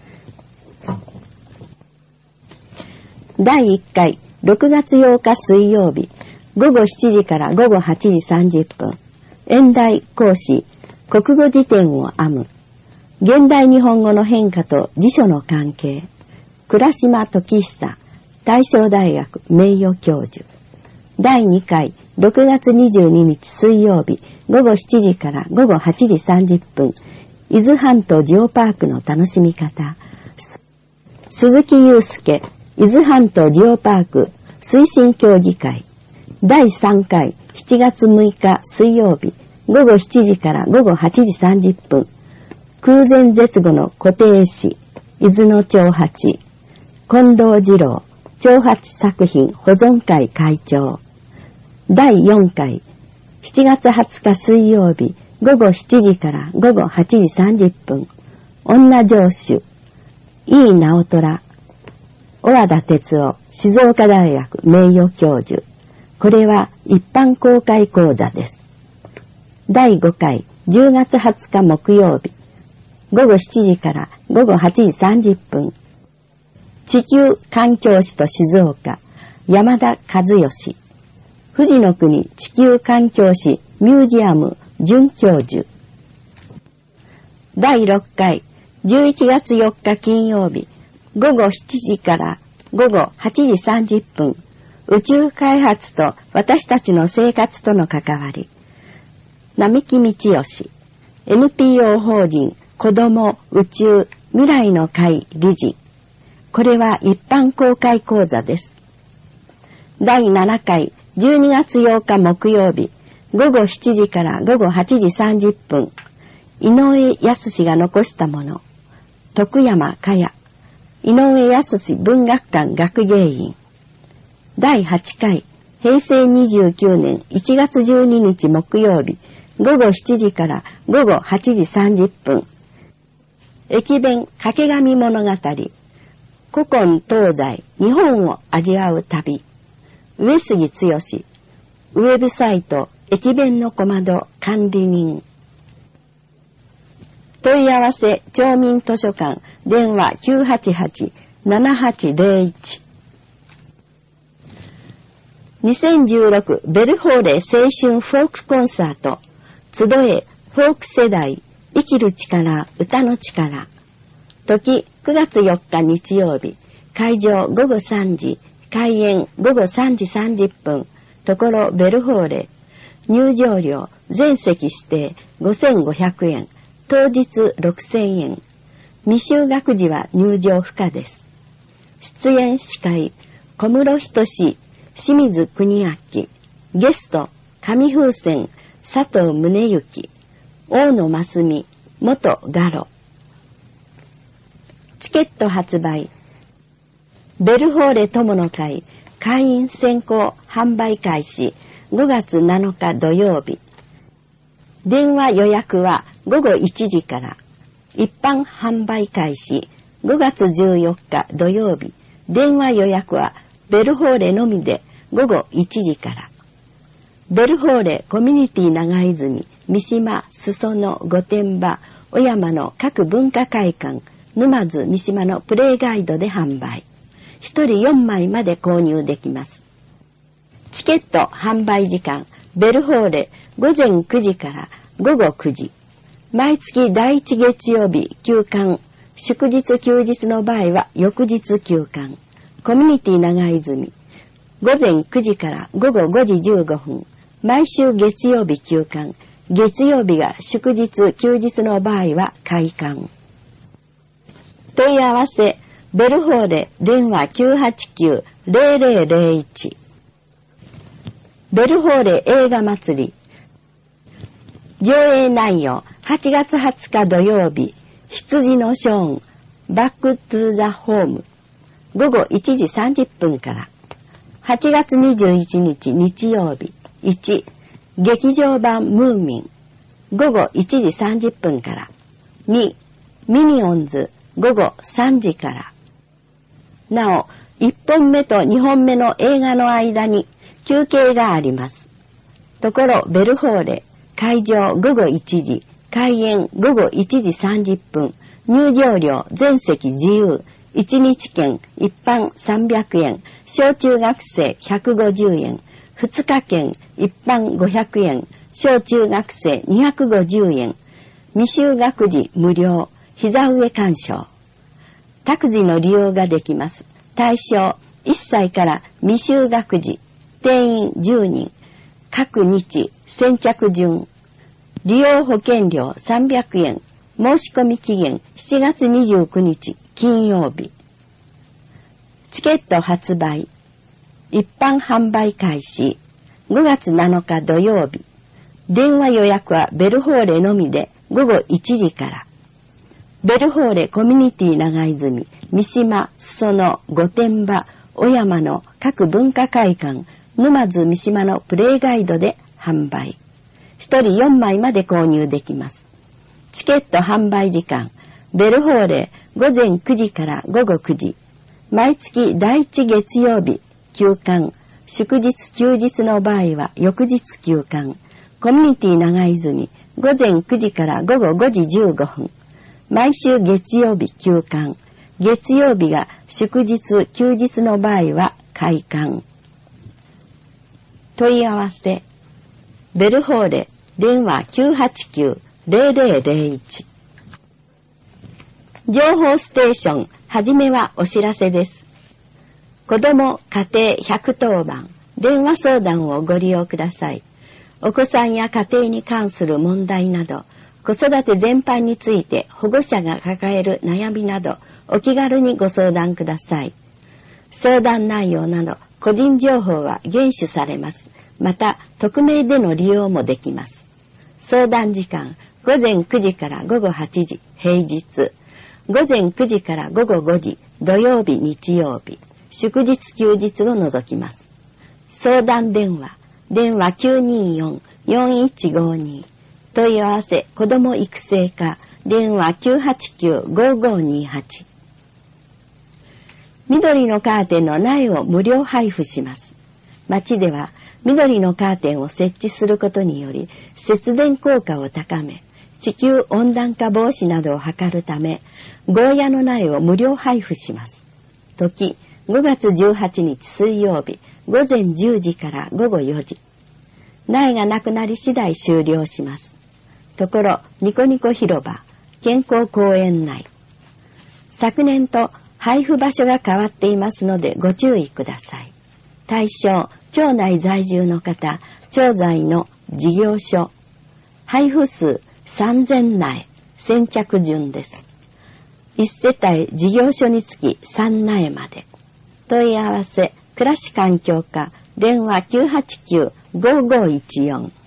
だいいっかい、ろくがつようか水曜日、ごごしちじからごごはちじさんじゅっぷん。演題講師、国語辞典を編む。現代日本語の変化と辞書の関係。倉島時久、大正大学名誉教授。だいにかい、ろくがつにじゅうににち水曜日、ごごしちじからごごはちじさんじゅっぷん。伊豆半島ジオパークの楽しみ方。鈴木祐介、伊豆半島ジオパーク推進協議会。だいさんかい、しちがつむいか水曜日、ごごしちじからごごはちじさんじゅっぷん。空前絶後の固定詩、伊豆の長八。近藤二郎、長八作品保存会会長。だいよんかい、しちがつはつか水曜日、ごごしちじからごごはちじさんじゅっぷん。女城主、井伊直虎。小和田哲夫、静岡大学名誉教授。これは一般公開講座です。だいごかい、じゅうがつはつか木曜日、ごごしちじからごごはちじさんじゅっぷん。地球環境史と静岡、山田和義。富士の国地球環境史ミュージアム准教授。だいろっかい、じゅういちがつよっか金曜日、ごごしちじからごごはちじさんじゅっぷん。宇宙開発と私たちの生活との関わり。並木道義、エヌピーオー 法人子ども宇宙未来の会理事。これは一般公開講座です。だいななかい、じゅうにがつようか木曜日、ごごしちじからごごはちじさんじゅっぷん。井上康が残したもの。徳山かや、井上康文学館学芸員。だいはちかい、へいせいにじゅうきゅうねんいちがつじゅうににち木曜日、ごごしちじからごごはちじさんじゅっぷん。駅弁掛け紙物語。古今東西日本を味わう旅。上杉剛、ウェブサイト駅弁の小窓管理人。問い合わせ町民図書館電話 きゅうはちはち ななはちゼロいち。にせんじゅうろくベルフォーレ青春フォークコンサート。集えフォーク世代生きる力歌の力。時くがつよっか日曜日。会場ごごさんじ。開演ごごさんじさんじゅっぷん。ところベルフォーレ。入場料全席指定ごせんごひゃくえん。当日ろくせんえん。未就学時は入場不可です。出演司会小室仁志、清水国明。ゲスト上風船佐藤宗之、大野真澄、元ガロ。チケット発売。ベルフォーレ友の会会員先行販売開始ごがつなのか土曜日。電話予約はごごいちじから。一般販売開始ごがつじゅうよっか土曜日、電話予約はベルホーレのみでごごいちじから。ベルホーレコミュニティ長泉、三島、裾野、御殿場、小山の各文化会館、沼津、三島のプレイガイドで販売。ひとりよんまいまで購入できます。チケット販売時間、ベルホーレごぜんくじからごごくじ。毎月だいいち月曜日休館、祝日休日の場合は翌日休館。コミュニティ長泉、ごぜんくじからごごごじじゅうごふん。毎週月曜日休館。月曜日が祝日休日の場合は開館。問い合わせ、ベルホーレ電話 きゅうはちきゅう ゼロゼロゼロいち。ベルホーレ映画祭り。上映内容、はちがつはつか土曜日、羊のショーン、バックトゥーザホーム。ごごいちじさんじゅっぷんから。はちがつにじゅういちにち日曜日、いち、劇場版ムーミン。ごごいちじさんじゅっぷんから。に、ミニオンズ。ごごさんじから。なお、いっぽんめとにほんめの映画の間に休憩があります。ところベルホーレ、会場ごごいちじ、開演ごごいちじさんじゅっぷん、入場料全席自由、いちにち券一般さんびゃくえん、小中学生ひゃくごじゅうえん、ふつか券一般ごひゃくえん、小中学生にひゃくごじゅうえん、未就学児無料、膝上鑑賞。託児の利用ができます。対象いっさいから未就学児、定員じゅうにん、各日先着順。利用保険料さんびゃくえん、申し込み期限しちがつにじゅうくにち金曜日。チケット発売。一般販売開始。ごがつなのか土曜日。電話予約はベルホーレのみでごごいちじから。ベルホーレコミュニティ長泉、三島、裾野、御殿場、小山の各文化会館、沼津三島のプレイガイドで販売。ひとりよんまいまで購入できます。チケット販売時間、ベルホーレごぜんくじからごごくじ。毎月だいいち月曜日休館、祝日休日の場合は翌日休館。コミュニティ長泉ごぜんくじからごごごじじゅうごふん。毎週月曜日休館。月曜日が祝日休日の場合は開館。問い合わせ、ベルホーレ電話 きゅうはちきゅう ゼロゼロゼロいち。情報ステーション、はじめはお知らせです。子ども家庭ひゃくとおばん電話相談をご利用ください。お子さんや家庭に関する問題など、子育て全般について保護者が抱える悩みなど、お気軽にご相談ください。相談内容など、個人情報は厳守されます。また、匿名での利用もできます。相談時間、ごぜんくじからごごはちじ、平日。ごぜんくじからごごごじ、土曜日、日曜日。祝日休日を除きます。相談電話、電話 きゅうにーよん よんいちごに。問い合わせ、子ども育成課、電話 きゅうはちきゅう ごごにはち。緑のカーテンの苗を無料配布します。町では緑のカーテンを設置することにより節電効果を高め、地球温暖化防止などを図るため、ゴーヤの苗を無料配布します。時、ごがつじゅうはちにち水曜日、ごぜんじゅうじからごごよじ。苗がなくなり次第終了します。ところ、ニコニコ広場、健康公園内。昨年と配布場所が変わっていますのでご注意ください。対象、町内在住の方、町内の事業所。配布数さんぜん苗、先着順です。いち世帯事業所につきさん苗まで。問い合わせ、暮らし環境課、電話 きゅうはちきゅう ごごいちよん。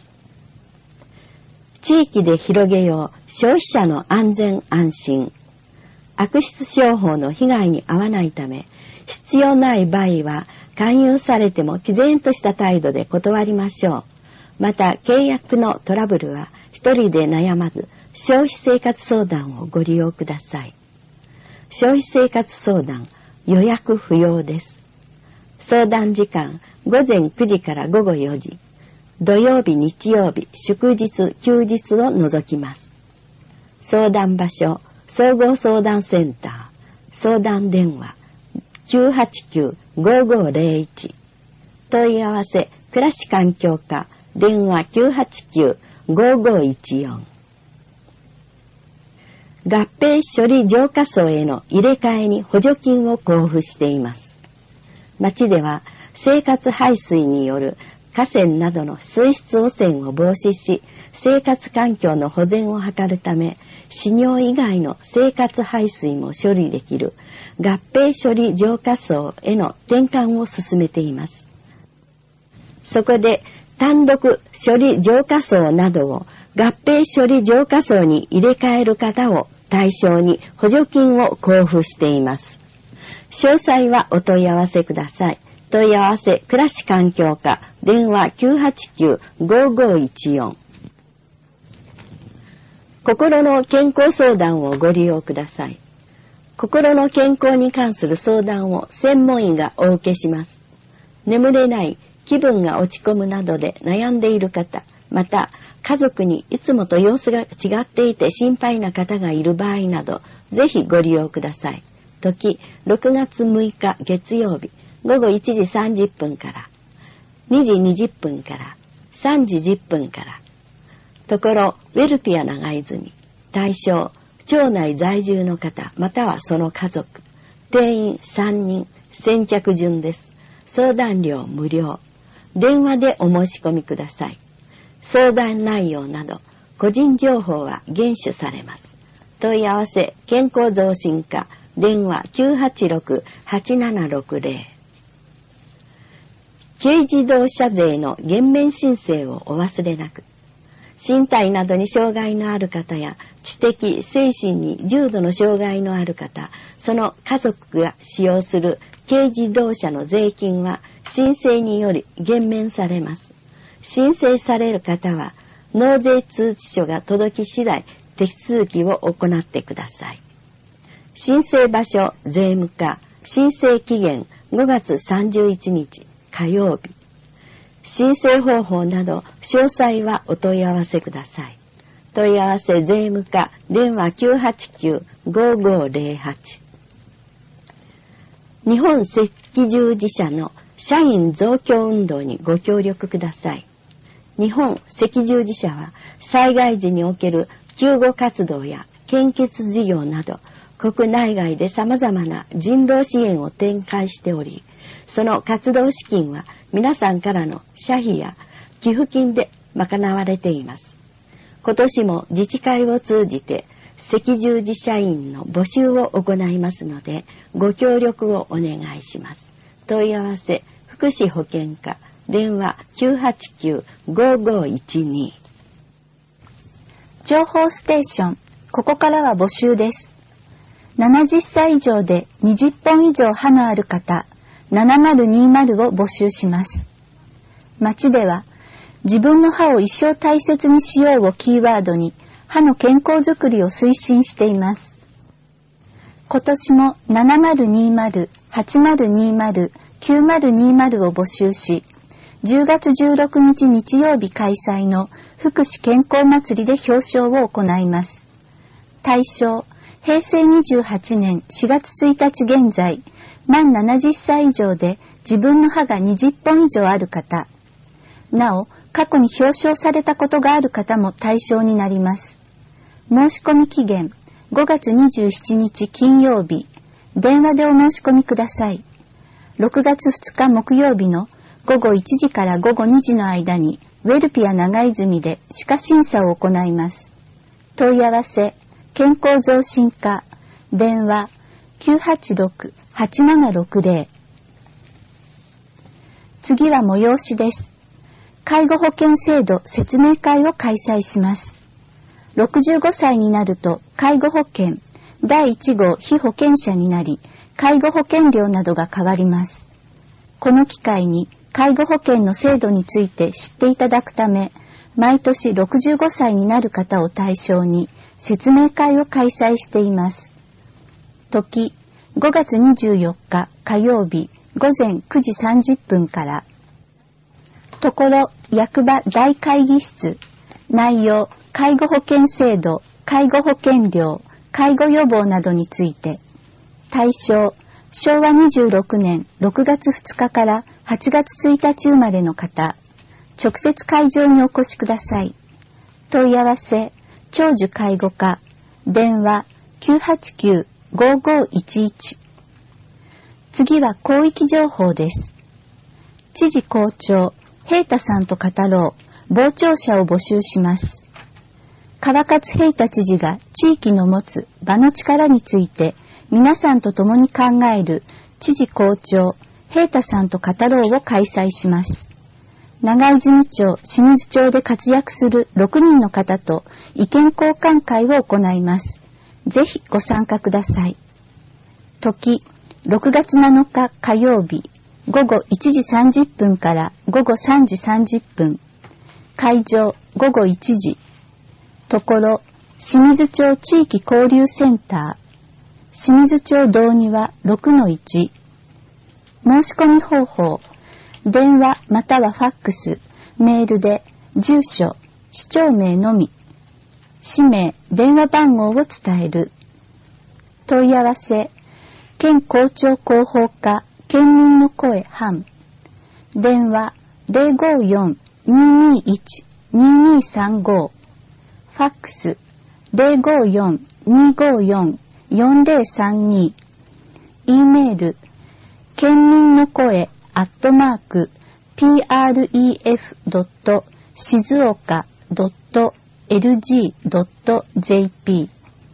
地域で広げよう消費者の安全安心。悪質商法の被害に遭わないため、必要ない場合は勧誘されても毅然とした態度で断りましょう。また契約のトラブルは一人で悩まず消費生活相談をご利用ください。 消費生活相談、予約不要です。相談時間、ごぜんくじからごごよじ。土曜日、日曜日、祝日、休日を除きます。相談場所、総合相談センター。相談電話、きゅうはちきゅう ごごゼロいち。問い合わせ、暮らし環境課、電話きゅうはちきゅう ごごいちよん。合併処理浄化槽への入れ替えに補助金を交付しています。町では生活排水による河川などの水質汚染を防止し、生活環境の保全を図るため、飼料以外の生活排水も処理できる合併処理浄化槽への転換を進めています。そこで単独処理浄化槽などを合併処理浄化槽に入れ替える方を対象に補助金を交付しています。詳細はお問い合わせください。問い合わせ暮らし環境課、電話きゅうはちきゅう ごごいちよん。心の健康相談をご利用ください。心の健康に関する相談を専門医がお受けします。眠れない、気分が落ち込むなどで悩んでいる方、また家族にいつもと様子が違っていて心配な方がいる場合など、ぜひご利用ください。時、ろくがつむいか月曜日、ごごいちじさんじゅっぷんから、にじにじゅっぷんから、さんじじゅっぷんから。ところ、ウェルピア長泉。対象、町内在住の方、またはその家族。定員さんにん、先着順です。相談料無料。電話でお申し込みください。相談内容など、個人情報は厳守されます。問い合わせ、健康増進課、電話きゅうはちろく はちななろくゼロ。軽自動車税の減免申請をお忘れなく。身体などに障害のある方や知的、精神に重度の障害のある方、その家族が使用する軽自動車の税金は申請により減免されます。申請される方は納税通知書が届き次第手続きを行ってください。申請場所、税務課、申請期限ごがつさんじゅういちにち火曜日。申請方法など詳細はお問い合わせください。問い合わせ税務課、電話きゅうはちきゅう ごごゼロはち。日本赤十字社の社員増強運動にご協力ください。日本赤十字社は災害時における救護活動や献血事業など国内外で様々な人道支援を展開しており、その活動資金は皆さんからの社費や寄付金で賄われています。今年も自治会を通じて赤十字社員の募集を行いますので、ご協力をお願いします。問い合わせ、福祉保健課、電話きゅうはちきゅう ごごいちに。 情報ステーション、ここからは募集です。ななじゅっさい以上でにじゅっぽん以上歯のある方、ななまるにまるを募集します。町では、自分の歯を一生大切にしようをキーワードに、歯の健康づくりを推進しています。今年もななまるにまる、はちまるにまる、きゅうまるにまるを募集し、じゅうがつじゅうろくにち日曜日開催の福祉健康祭りで表彰を行います。対象、へいせいにじゅうはちねんしがつついたち現在、満ななじゅっさい以上で自分の歯がにじゅっぽん以上ある方、なお、過去に表彰されたことがある方も対象になります。申し込み期限、ごがつにじゅうしちにち金曜日、電話でお申し込みください。ろくがつふつか木曜日のごごいちじからごごにじの間に、ウェルピア長泉で歯科審査を行います。問い合わせ、健康増進課、電話きゅうはちろく はちななろくゼロ。次は催しです。介護保険制度説明会を開催します。ろくじゅうごさいになると介護保険だいいちごう被保険者になり、介護保険料などが変わります。この機会に介護保険の制度について知っていただくため、毎年ろくじゅうごさいになる方を対象に説明会を開催しています。 時、ごがつにじゅうよっか火曜日ごぜんくじさんじゅっぷんから。ところ、役場大会議室。内容、介護保険制度、介護保険料、介護予防などについて。対象、しょうわにじゅうろくねんろくがつふつかからはちがつついたち生まれの方。直接会場にお越しください。問い合わせ、長寿介護課。電話、きゅうはちきゅう ごーごーいちいち。次は広域情報です。知事校長、平太さんと語ろう、傍聴者を募集します。川勝平太知事が地域の持つ場の力について皆さんと共に考える知事校長、平太さんと語ろうを開催します。長泉町、清水町で活躍するろくにんの方と意見交換会を行います。ぜひご参加ください。時、ろくがつなのか火曜日、ごごいちじさんじゅっぷんからごごさんじさんじゅっぷん。会場、ごごいちじ。ところ、清水町地域交流センター。清水町道庭 ろくのいち。申し込み方法。電話またはファックス、メールで住所、市町名のみ。氏名、電話番号を伝える。問い合わせ、県校長広報課県民の声班。電話 ゼロごよん にーにーいち にーにーさんご。ファックス ゼロごよん にーごよん よんゼロさんに。E メール、県民の声アットマーク ピーアールイーエフ ドット 静岡 ドット エルジー ドット ジェーピー。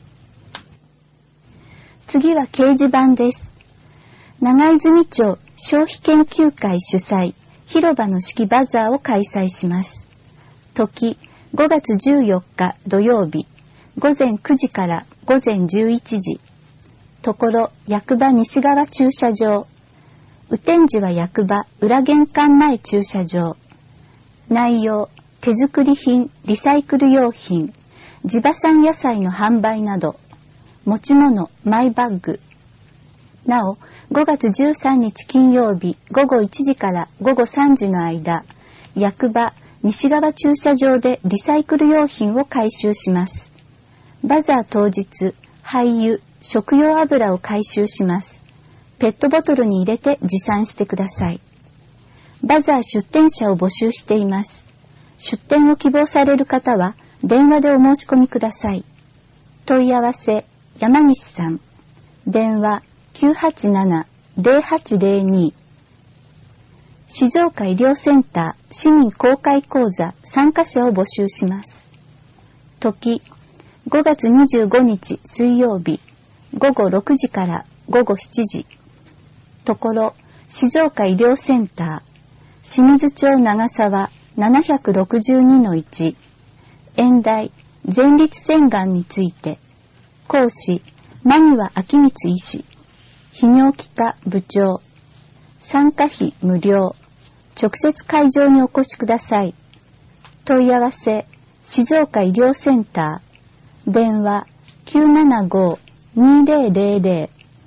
次は掲示板です。長泉町消費研究会主催、広場の式バザーを開催します。時、ごがつじゅうよっか土曜日、ごぜんくじからごぜんじゅういちじ。ところ、役場西側駐車場。雨天時は役場裏玄関前駐車場。内容、手作り品、リサイクル用品、地場産野菜の販売など、持ち物、マイバッグ。なお、ごがつじゅうさんにち金曜日ごごいちじからごごさんじの間、役場西側駐車場でリサイクル用品を回収します。バザー当日、廃油、食用油を回収します。ペットボトルに入れて持参してください。バザー出店者を募集しています。出店を希望される方は電話でお申し込みください。問い合わせ、山岸さん。電話きゅうはちなな ゼロはちゼロに。静岡医療センター市民公開講座参加者を募集します。時、ごがつにじゅうごにち水曜日、ごごろくじからごごしちじ。ところ、静岡医療センター、清水町長沢 ななひゃくろくじゅうにのいち。演題、前立腺がんについて。講師、間庭明光医師。泌尿器科部長。参加費無料。直接会場にお越しください。問い合わせ、静岡医療センター。電話、きゅうななご にーぜろぜろぜろ。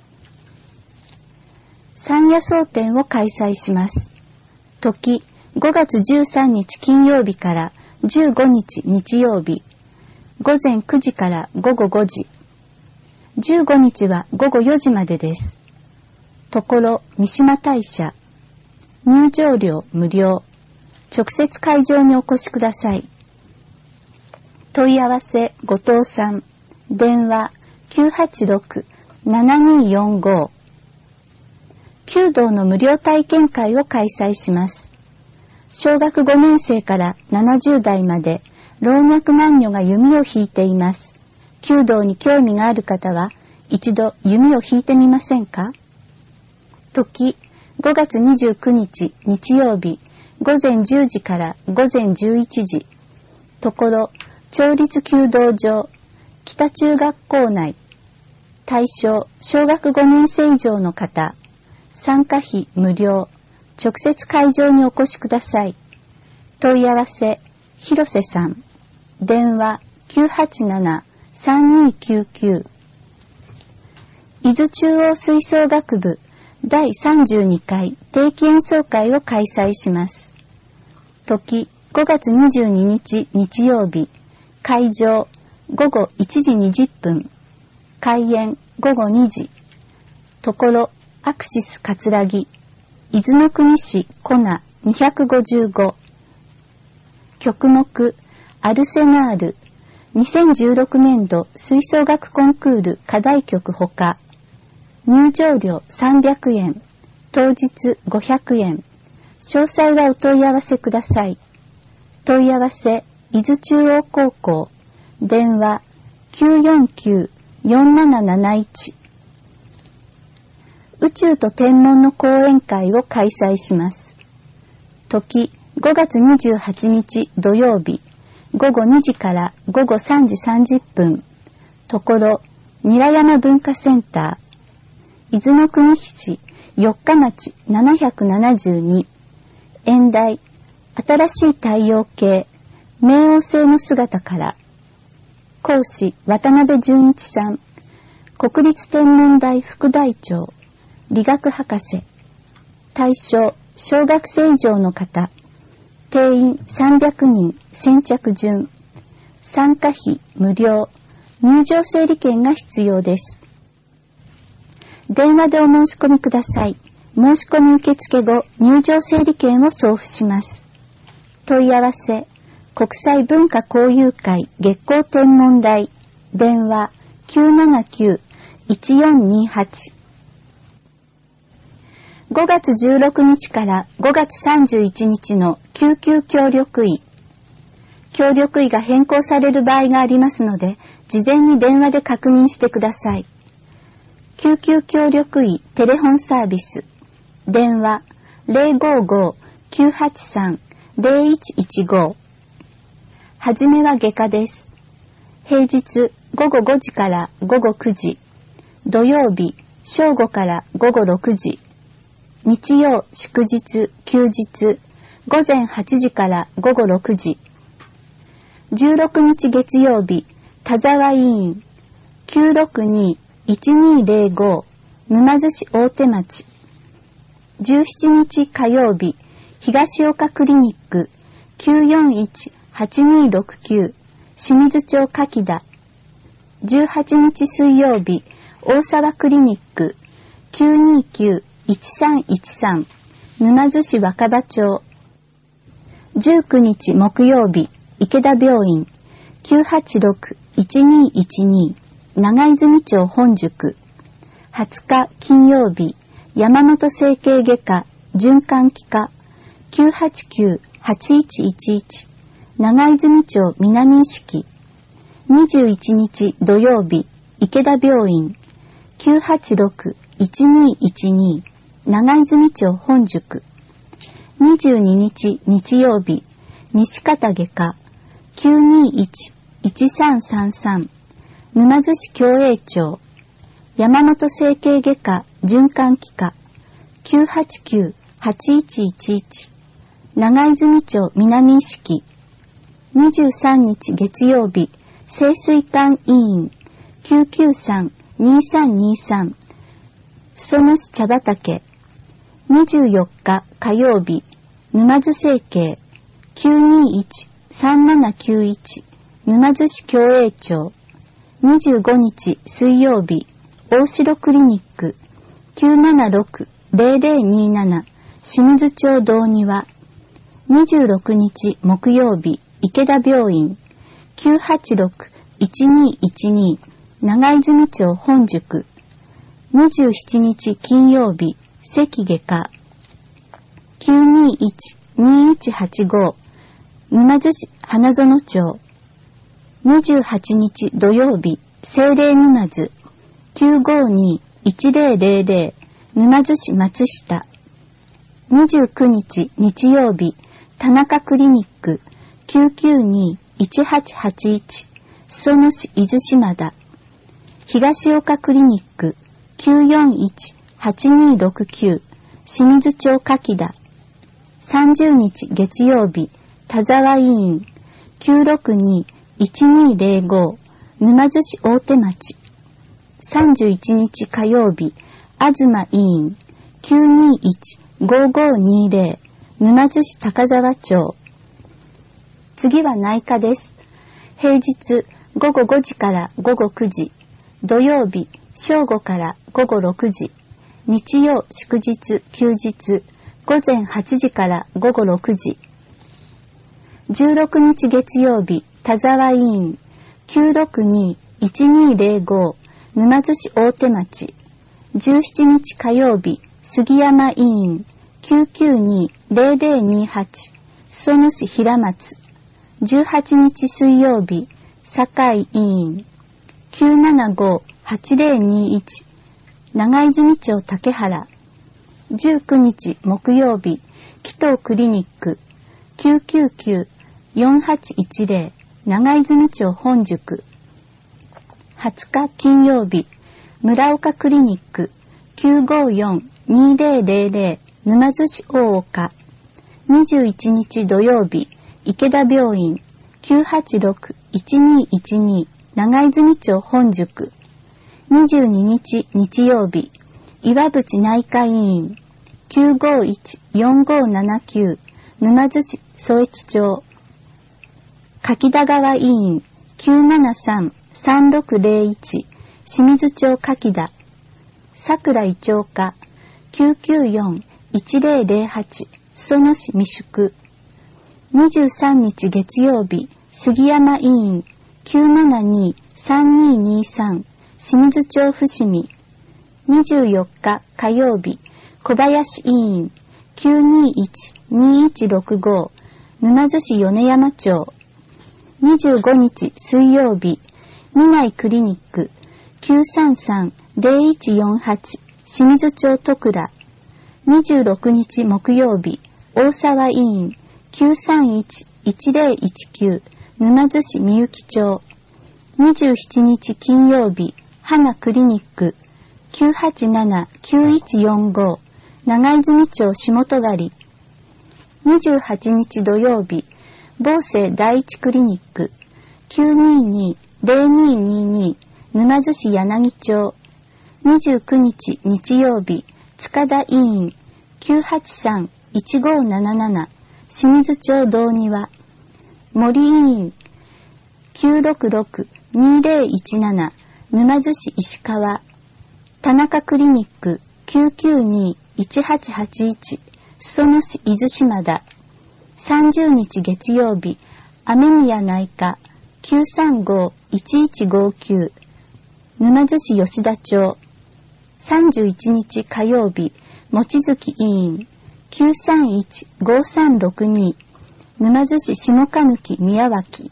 山野草展を開催します。時、ごがつじゅうさんにち金曜日からじゅうごにち日曜日、ごぜんくじからごごごじ。じゅうごにちはごごよじまでです。ところ、三島大社。入場料無料。直接会場にお越しください。問い合わせ、後藤さん。電話、きゅうはちろく ななにーよんご。弓道の無料体験会を開催します。小学ごねんせいからななじゅうだいまで老若男女が弓を引いています。弓道に興味がある方は一度弓を引いてみませんか？時、ごがつにじゅうくにち日曜日、ごぜんじゅうじからごぜんじゅういちじ。ところ、町立弓道場、北中学校内。対象、小学ごねんせい以上の方。参加費無料。直接会場にお越しください。問い合わせ、広瀬さん。電話、きゅうはちなな さんにーきゅうきゅう。 伊豆中央吹奏楽部だいさんじゅうにかい定期演奏会を開催します。時ごがつにじゅうににち日曜日、会場ごごいちじにじゅっぷん、開演ごごにじ、ところアクシス葛城、伊豆の国市コナにひゃくごじゅうご、曲目アルセナール、にせんじゅうろくねんど吹奏楽コンクール課題曲ほか、入場料さんびゃくえん、当日ごひゃくえん、詳細はお問い合わせください。問い合わせ、伊豆中央高校、電話 きゅうよんきゅう よんなななないち。宇宙と天文の講演会を開催します。時ごがつにじゅうはちにち土曜日、ごごにじからごごさんじさんじゅっぷん、ところ韮山文化センター、伊豆の国市四日町ななひゃくななじゅうに、演題、新しい太陽系、冥王星の姿から、講師渡辺淳一さん、国立天文台副台長、理学博士、対象、小学生以上の方、定員さんびゃくにん、先着順、参加費無料、入場整理券が必要です。電話でお申し込みください。申し込み受付後、入場整理券を送付します。問い合わせ、国際文化交流会月光天文台、電話 きゅうななきゅう いちよんにはち。ごがつじゅうろくにちからごがつさんじゅういちにちの救急協力医。協力医が変更される場合がありますので、事前に電話で確認してください。救急協力医テレホンサービス。電話 ゼロごご きゅうはちさん ゼロいちいちご。はじめは外科です。平日ごごごじからごごくじ。土曜日正午からごごろくじ。日曜祝日休日ごぜんはちじからごごろくじ。じゅうろくにち月曜日田沢医院 きゅうろくに いちにゼロご 沼津市大手町。じゅうしちにち火曜日東岡クリニック きゅうよんいち はちにろくきゅう 清水町柿田。じゅうはちにち水曜日大沢クリニック きゅうにきゅう いちさんいちさん 沼津市若葉町。じゅうくにち木曜日池田病院 きゅうはちろく いちにいちに 長泉町本宿。はつか金曜日山本整形外科循環器科 きゅうはちきゅう はちいちいちいち 長泉町南意識。にじゅういちにち土曜日池田病院 きゅうはちろく いちにいちに 長泉町本宿。にじゅうににち日曜日西方外科 きゅうにいち いちさんさんさん 沼津市共栄町。山本整形外科循環器科 きゅうはちきゅう はちいちいちいち 長泉町南意識。にじゅうさんにち月曜日清水館医院 きゅうきゅうさん にさんにさん 裾野市茶畑。にじゅうよっか火曜日沼津整形 きゅうにいち さんななきゅういち 沼津市共栄町。にじゅうごにち水曜日大城クリニック きゅうななろく ゼロゼロになな 清水町道庭。にじゅうろくにち木曜日池田病院 きゅうはちろく いちにいちに 長泉町本宿。にじゅうしちにち金曜日関外科 きゅうにいち にいちはちご 沼津市花園町。にじゅうはちにち土曜日聖霊沼津 きゅうごに いちゼロゼロゼロ 沼津市松下。にじゅうくにち日曜日田中クリニック きゅうきゅうに いちはちはちいち 裾野市伊豆島田。東岡クリニック きゅうよんいち はちにろくきゅう 清水町柿田。さんじゅうにち月曜日田沢医院 きゅうろくに いちにゼロご 沼津市大手町。 さんじゅういちにち火曜日、東委員 きゅうにいち ごごにぜろ 沼津市高沢町。次は内科です。平日ごごごじからごごくじ、土曜日正午からごごろくじ、日曜祝日休日午前はちじからごごろくじ。じゅうろくにち月曜日田沢委員 きゅうろくに いちにぜろご 沼津市大手町。じゅうしちにち火曜日杉山委員 きゅうきゅうに ぜろぜろにはち 裾野市平松。じゅうはちにち水曜日酒井委員 きゅうななご はちぜろにいち 長泉町竹原。じゅうくにち木曜日紀藤クリニック きゅうきゅうきゅう よんはちいちぜろ 長泉町本宿。はつか金曜日村岡クリニック きゅうごよん にぜろぜろぜろ 沼津市大岡。にじゅういちにち土曜日池田病院 きゅうはちろく いちにいちに 長泉町本宿。にじゅうににち日曜日岩淵内科医院 きゅうごいち よんごななきゅう 沼津市添越町。柿田川医院 きゅうななさん さんろくぜろいち 清水町柿田。桜井町課 きゅうきゅうよん いちぜろぜろはち 裾野市未宿。にじゅうさんにち月曜日杉山医院 きゅうななに さんににさん 清水町伏見。にじゅうよっか火曜日小林医院 きゅうにいち にいちろくご 沼津市米山町。にじゅうごにち水曜日未来クリニック きゅうさんさん ぜろいちよんはち 清水町徳良。にじゅうろくにち木曜日大沢医院 きゅうさんいち いちぜろいちきゅう 沼津市みゆき町。にじゅうしちにち金曜日花クリニック きゅうはちなな きゅういちよんご 長泉町下戸狩。にじゅうはちにち土曜日房生第一クリニック きゅうにに ぜろににに 沼津市柳町。にじゅうくにち日曜日塚田医院 きゅうはちさん いちごななな 清水町道庭。森医院 きゅうろくろく にぜろいちなな 沼津市石川。田中クリニック きゅうきゅうに いちはちはちいち 裾野市伊豆島田。さんじゅうにち月曜日雨宮内科 きゅうさんご いちいちごきゅう 沼津市吉田町。さんじゅういちにち火曜日望月医院 きゅうさんいち ごさんろくに 沼津市下鹿貫宮脇。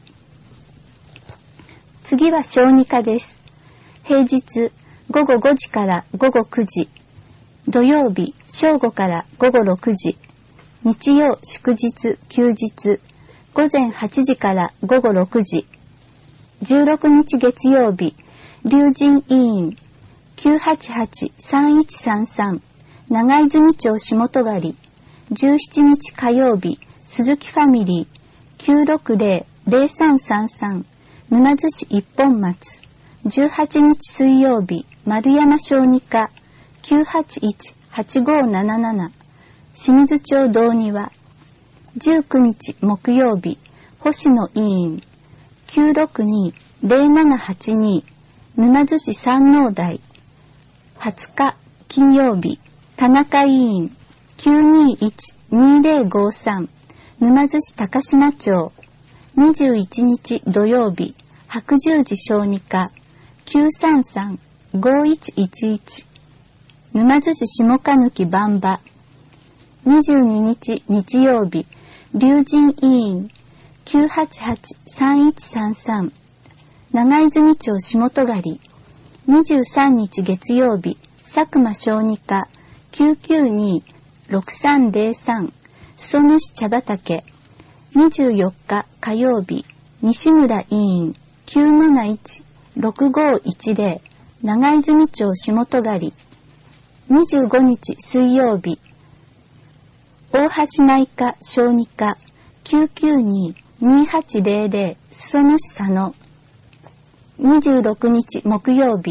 次は小児科です。平日ごごごじからごごくじ、土曜日正午からごごろくじ、日曜祝日休日午前はちじからごごろくじ。じゅうろくにち月曜日龍神医院 きゅうはちはち さんいちさんさん 長泉町下戸狩。じゅうしちにち火曜日鈴木ファミリー きゅうろくぜろ ぜろさんさんさん 沼津市一本松。じゅうはちにち水曜日丸山小児科 きゅうはちいち はちごななな 清水町道庭。じゅうくにち木曜日星野医院 きゅうろくに ぜろななはちに 沼津市山王台。はつか金曜日田中医院 きゅうにいち にぜろごさん 沼津市高島町。にじゅういちにち土曜日白十字小児科 きゅうさんさん ごいちいちいち 沼津市下鹿貫番場。にじゅうににち日曜日龍神医院 きゅうはちはち さんいちさんさん 長泉町下戸狩。にじゅうさんにち月曜日佐久間小児科 きゅうきゅうに ろくさんぜろさん 裾野市茶畑。にじゅうよっか火曜日西村医院 きゅうなないち ろくごいちぜろ 長泉町下戸狩。にじゅうごにち水曜日大橋内科小児科 きゅうきゅうに にはちぜろぜろ 裾野市佐野。にじゅうろくにち木曜日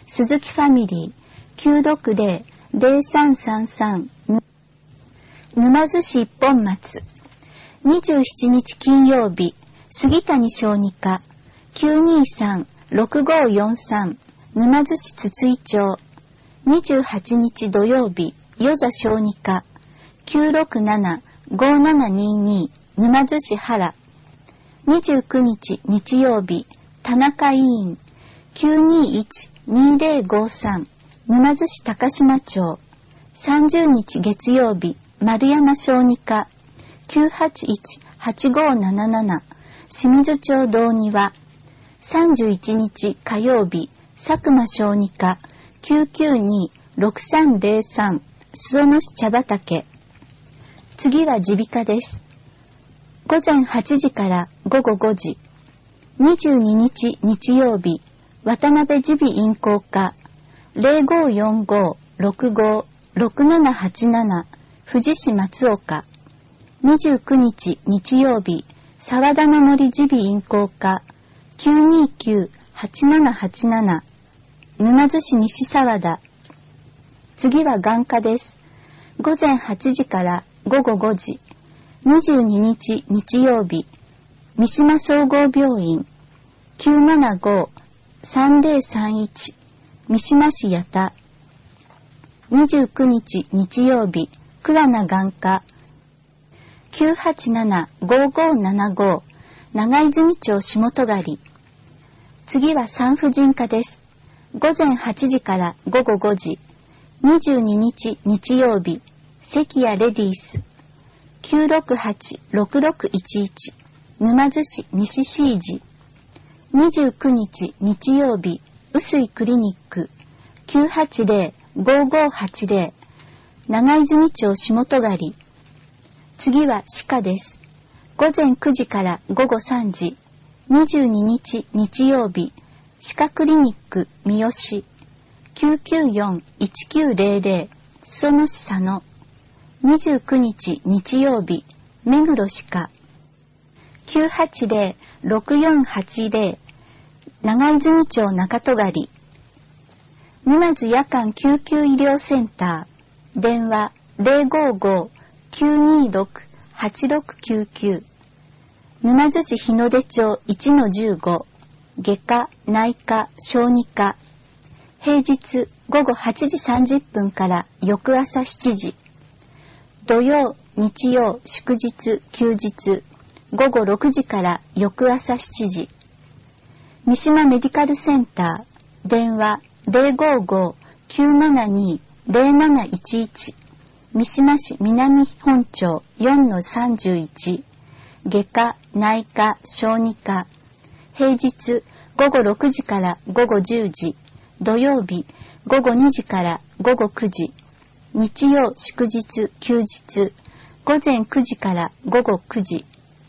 鈴木ファミリー きゅうろくゼロ ゼロさんさんさん 沼津市一本松にじゅうしちにち金曜日杉谷小児科 きゅうにさん ろくごよんさん 沼津市筒井町にじゅうはちにち土曜日与座小児科 きゅうろくなな ごななにに 沼津市原にじゅうくにち日曜日田中医院 きゅうにいち にぜろごさん 沼津市高島町さんじゅうにち月曜日丸山小児科 きゅうはちいち はちごなななな 清水町道庭さんじゅういちにち火曜日佐久間小児科 きゅうきゅうに ろくさんぜろさん 裾野市茶畑。次は耳鼻科です。午前はちじから午後ごじにじゅうににち日曜日渡辺耳鼻咽喉科 ゼロごよんご ろくご ろくななはちなな 富士市松岡にじゅうくにち日曜日沢田の森耳鼻咽喉科 きゅうにきゅう はちななはちなな 沼津市西沢田。次は眼科です。午前はちじから午後ごじにじゅうににち日曜日三島総合病院 きゅうななご さんぜろさんいち 三島市八田にじゅうくにち日曜日桑名眼科 きゅうはちなな ごごななご 長泉町下戸狩。次は産婦人科です。午前はちじから午後ごじにじゅうににち日曜日関谷レディース きゅうろくはち ろくろくいちいち 沼津市西椎寺にじゅうくにち日曜日臼井クリニック きゅうはちぜろ ごごはちぜろ 長泉町下戸狩。次は歯科です。午前くじから午後さんじにじゅうににち日曜日歯科クリニック三好 きゅうきゅうよん いちきゅうぜろぜろ 裾野市佐野にじゅうくにち日曜日目黒歯科 きゅうはちぜろ ろくよんはちぜろ 長泉町中戸狩。沼津夜間救急医療センター電話 ゼロごご きゅうにろく はちろくきゅうきゅう 沼津市日の出町 いちのじゅうご 外科内科小児科平日午後はちじさんじゅっぷんから翌朝しちじ土曜日曜祝日休日午後ろくじから翌朝しちじ三島メディカルセンター電話 ゼロごご きゅうななに ゼロなないちいち 三島市南本町 よんのさんじゅういち 外科内科小児科平日午後ろくじから午後じゅうじ土曜日午後にじから午後くじ日曜祝日休日午前くじから午後くじ。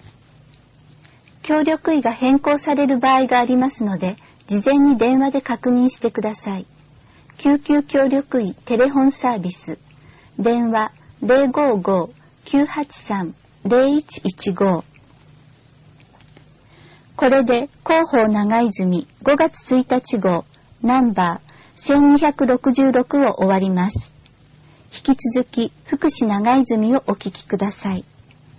協力医が変更される場合がありますので事前に電話で確認してください。救急協力医テレホンサービス電話 ゼロごご きゅうはちさん ゼロいちいちご。これで広報長泉ごがつついたち号ナンバーせんにひゃくろくじゅうろくを終わります。引き続き福祉長泉をお聞きください。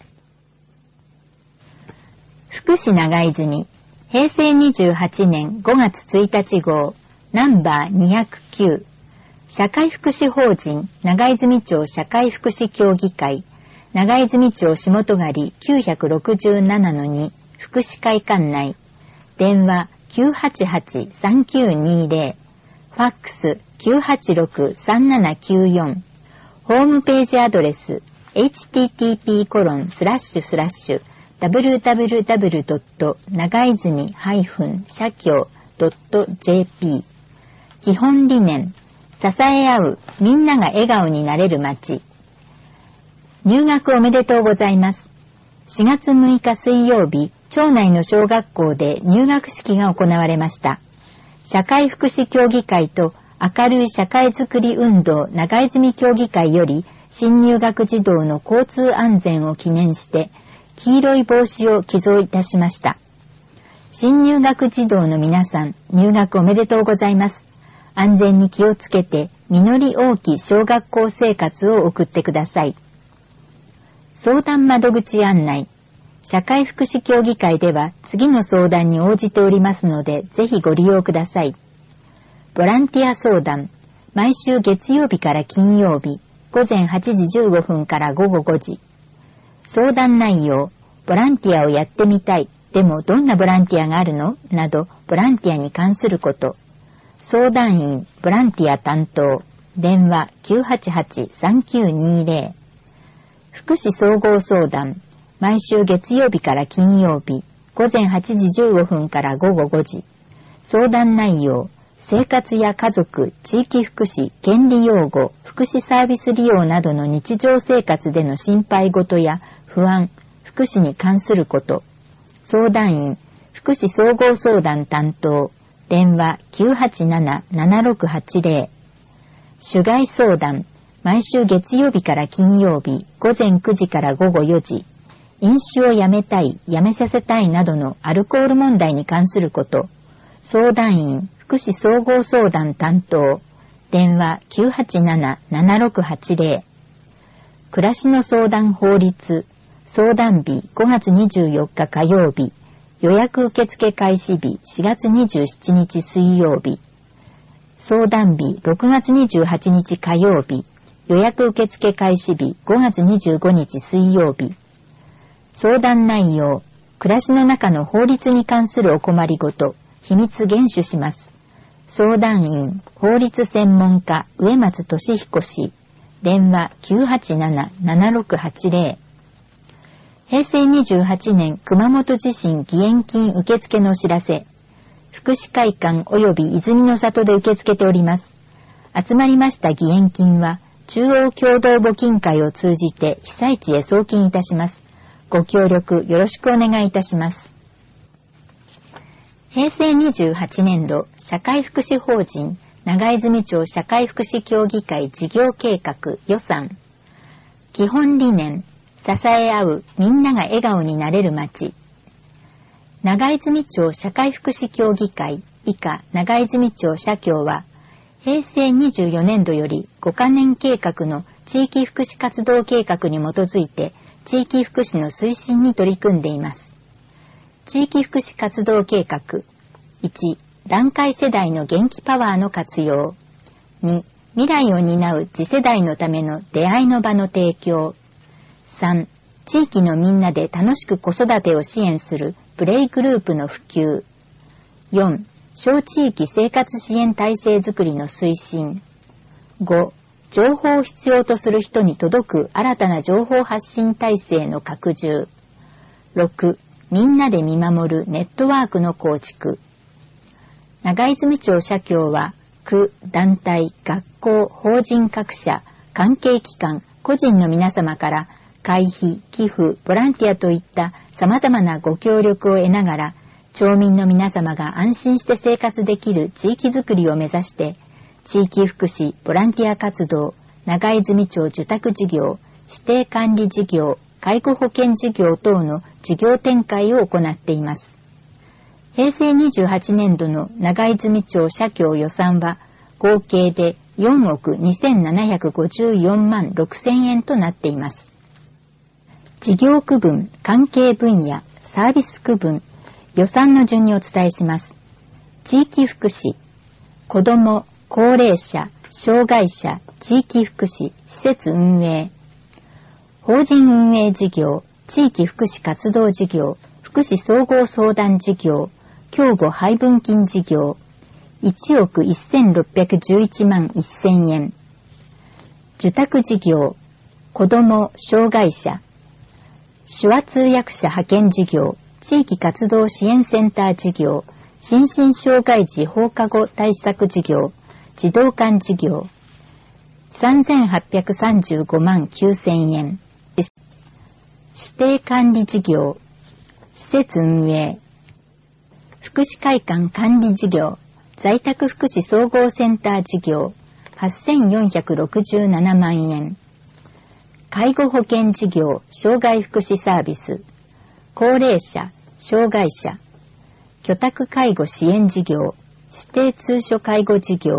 福祉長泉へいせいにじゅうはちねんごがつついたち号ナンバーにひゃくきゅう社会福祉法人長泉町社会福祉協議会長泉町下戸狩 きゅうろくななのに 福祉会館内電話 きゅうはちはち さんきゅうにぜろ ファックス きゅうはちろく さんななきゅうよん ホームページアドレス エイチティーティーピーコロンスラッシュスラッシュダブリューダブリューダブリュードット長泉社協ドットジェーピー 基本理念支え合うみんなが笑顔になれる街。入学おめでとうございます。しがつむいか水曜日町内の小学校で入学式が行われました。社会福祉協議会と明るい社会づくり運動長泉協議会より新入学児童の交通安全を記念して黄色い帽子を寄贈いたしました。新入学児童の皆さん、入学おめでとうございます。 安全に気をつけて実り多き小学校生活を送ってください。相談窓口案内。社会福祉協議会では次の相談に応じておりますので、ぜひご利用ください。ボランティア相談。毎週月曜日から金曜日、ごぜんはちじじゅうごふんからごごごじ。相談内容。ボランティアをやってみたい。でもどんなボランティアがあるの？など、ボランティアに関すること。相談員、ボランティア担当。電話 きゅうはちはち さんきゅうにゼロ。福祉総合相談。毎週月曜日から金曜日、ごぜんはちじじゅうごふんからごごごじ。相談内容。生活や家族、地域福祉、権利擁護、福祉サービス利用などの日常生活での心配事や不安、福祉に関すること。相談員、福祉総合相談担当。電話 きゅうはちなな ななろくはちゼロ。主外相談。毎週月曜日から金曜日、ごぜんくじからごごよじ。飲酒をやめたい、やめさせたいなどのアルコール問題に関すること。相談員、福祉総合相談担当。電話 きゅうはちなな ななろくはちゼロ。暮らしの相談法律。相談日ごがつにじゅうよっか火曜日。予約受付開始日しがつにじゅうしちにち水曜日。相談日ろくがつにじゅうはちにち火曜日。予約受付開始日ごがつにじゅうごにち水曜日。相談内容。暮らしの中の法律に関するお困りごと。秘密厳守します。相談員、法律専門家、植松俊彦氏。電話 きゅうはちなな ななろくはちゼロ。へいせいにじゅうはちねん熊本地震義援金受付のお知らせ。福祉会館及び泉の里で受け付けております。集まりました義援金は、中央共同募金会を通じて被災地へ送金いたします。ご協力よろしくお願いいたします。へいせいにじゅうはちねんど社会福祉法人長泉町社会福祉協議会事業計画予算。基本理念。支え合うみんなが笑顔になれる街。長泉町社会福祉協議会以下長泉町社協はへいせいにじゅうよねんどよりごかねん計画の地域福祉活動計画に基づいて地域福祉の推進に取り組んでいます。地域福祉活動計画。いち、団塊世代の元気パワーの活用。に、未来を担う次世代のための出会いの場の提供。さん、地域のみんなで楽しく子育てを支援するプレイグループの普及。よん、小地域生活支援体制づくりの推進。ご、情報を必要とする人に届く新たな情報発信体制の拡充。ろく、みんなで見守るネットワークの構築。長泉町社協は、区、団体、学校、法人各社、関係機関、個人の皆様から会費、寄付、ボランティアといった様々なご協力を得ながら、町民の皆様が安心して生活できる地域づくりを目指して、地域福祉、ボランティア活動、長泉町受託事業、指定管理事業、介護保険事業等の事業展開を行っています。へいせいにじゅうはちねんどの長泉町社協予算は合計でよんおくにせんななひゃくごじゅうよんまんろくせんえんとなっています。事業区分、関係分野、サービス区分、予算の順にお伝えします。地域福祉、子ども、高齢者、障害者、地域福祉、施設運営、法人運営事業、地域福祉活動事業、福祉総合相談事業、共母配分金事業、いちおくせんろっぴゃくじゅういちまんせんえん。受託事業、子ども、障害者、手話通訳者派遣事業、地域活動支援センター事業、心身障害児放課後対策事業、児童館事業、さんぜんはっぴゃくさんじゅうごまんきゅうせんえん。指定管理事業、施設運営、福祉会館管理事業、在宅福祉総合センター事業、はっせんよんひゃくろくじゅうななまんえん。介護保険事業、障害福祉サービス、高齢者、障害者、居宅介護支援事業、指定通所介護事業、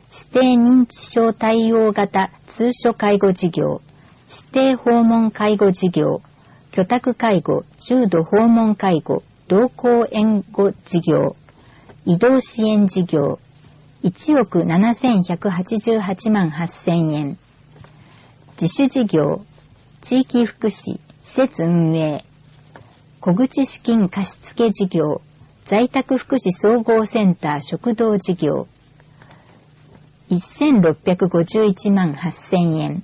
指定認知症対応型通所介護事業、指定訪問介護事業、居宅介護、重度訪問介護、同行援護事業、移動支援事業、いちおくななせんひゃくはちじゅうはちまんはっせんえん。自主事業、地域福祉、施設運営、小口資金貸付事業、在宅福祉総合センター食堂事業、せんろっぴゃくごじゅういちまんはっせんえん。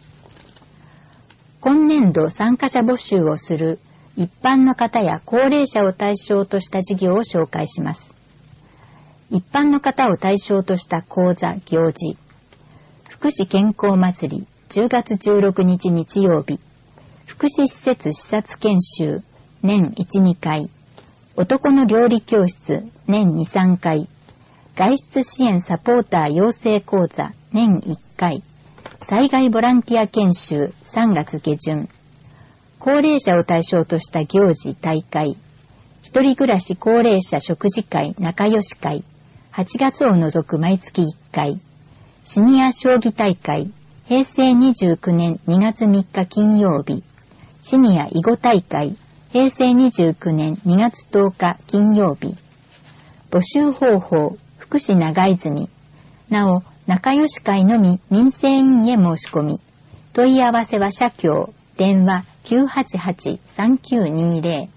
今年度参加者募集をする一般の方や高齢者を対象とした事業を紹介します。一般の方を対象とした講座、行事。福祉健康祭り、じゅうがつじゅうろくにち日曜日。福祉施設視察研修、年いち、にかい。男の料理教室、年に、さんかい。外出支援サポーター養成講座、年いっかい。災害ボランティア研修、さんがつげじゅん。高齢者を対象とした行事、大会。一人暮らし高齢者食事会、仲良し会。はちがつを除く毎月いっかい。シニア将棋大会、へいせいにじゅうきゅうねんにがつみっか金曜日。シニア囲碁大会、へいせいにじゅうきゅうねんにがつとおか金曜日。募集方法、福祉長泉。なお、仲良し会のみ民生委員へ申し込み。問い合わせは社協、電話 きゅうはちはちさんきゅうにぜろ。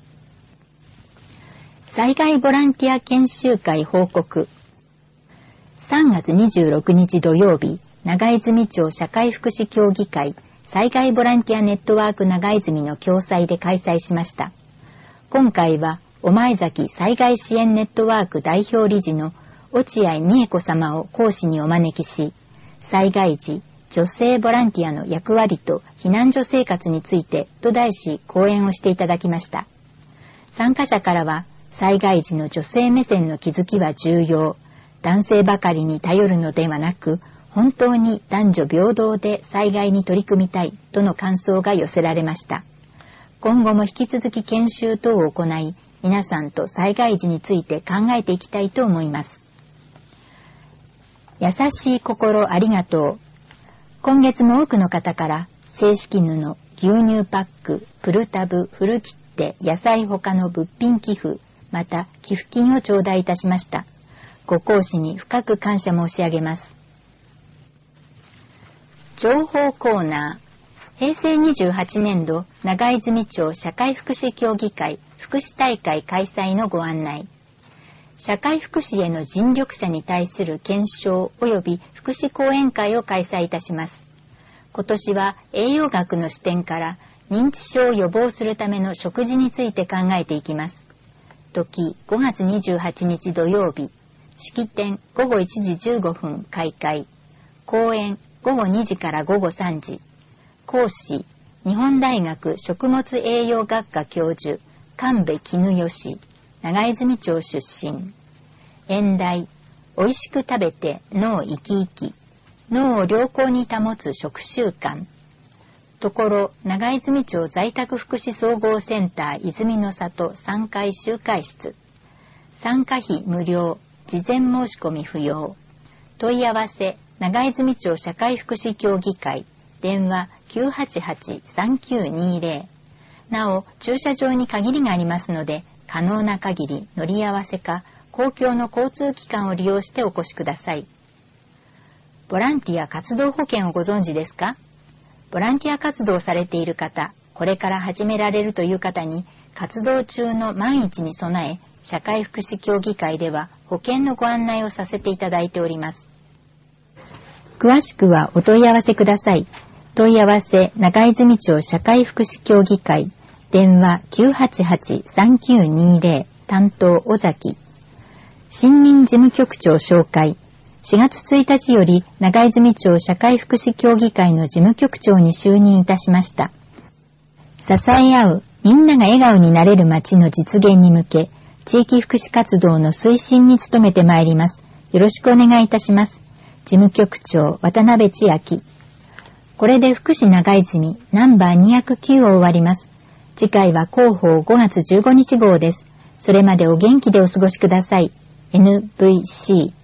災害ボランティア研修会報告。さんがつにじゅうろくにち土曜日、長泉町社会福祉協議会災害ボランティアネットワーク長泉の共催で開催しました。今回は、御前崎災害支援ネットワーク代表理事の落合美恵子様を講師にお招きし、災害時、女性ボランティアの役割と避難所生活についてと題し講演をしていただきました。参加者からは、災害時の女性目線の気づきは重要、男性ばかりに頼るのではなく、本当に男女平等で災害に取り組みたいとの感想が寄せられました。今後も引き続き研修等を行い、皆さんと災害時について考えていきたいと思います。優しい心ありがとう。今月も多くの方から正式布、牛乳パック、プルタブ、フル切手、野菜他の物品寄付、また寄付金を頂戴いたしました。ご講師に深く感謝申し上げます。情報コーナー。へいせいにじゅうはちねんど長泉町社会福祉協議会福祉大会開催のご案内。社会福祉への尽力者に対する検証及び福祉講演会を開催いたします。今年は栄養学の視点から認知症を予防するための食事について考えていきます。時ごがつにじゅうはちにち土曜日、式典ごごいちじじゅうごふん開会、講演ごごにじからごごさんじ、講師日本大学食物栄養学科教授神戸絹吉、長泉町出身。演題、おいしく食べて脳生き生き、脳を良好に保つ食習慣。ところ、長泉町在宅福祉総合センター泉の里さんかい集会室。参加費無料、事前申し込み不要。問い合わせ、長泉町社会福祉協議会、電話 きゅうはちはちさんきゅうにぜろ。なお、駐車場に限りがありますので、可能な限り乗り合わせか、公共の交通機関を利用してお越しください。ボランティア活動保険をご存知ですか？ボランティア活動をされている方、これから始められるという方に、活動中の万一に備え、社会福祉協議会では保険のご案内をさせていただいております。詳しくはお問い合わせください。問い合わせ、長泉町社会福祉協議会、電話 きゅうはちはちさんきゅうにぜろ、担当尾崎。新任事務局長紹介。しがつついたちより長泉町社会福祉協議会の事務局長に就任いたしました。支え合う、みんなが笑顔になれる街の実現に向け、地域福祉活動の推進に努めてまいります。よろしくお願いいたします。事務局長渡辺千秋。これで福祉長泉ナンバーにひゃくきゅうを終わります。次回は広報ごがつじゅうごにち号です。それまでお元気でお過ごしください。エヌブイシー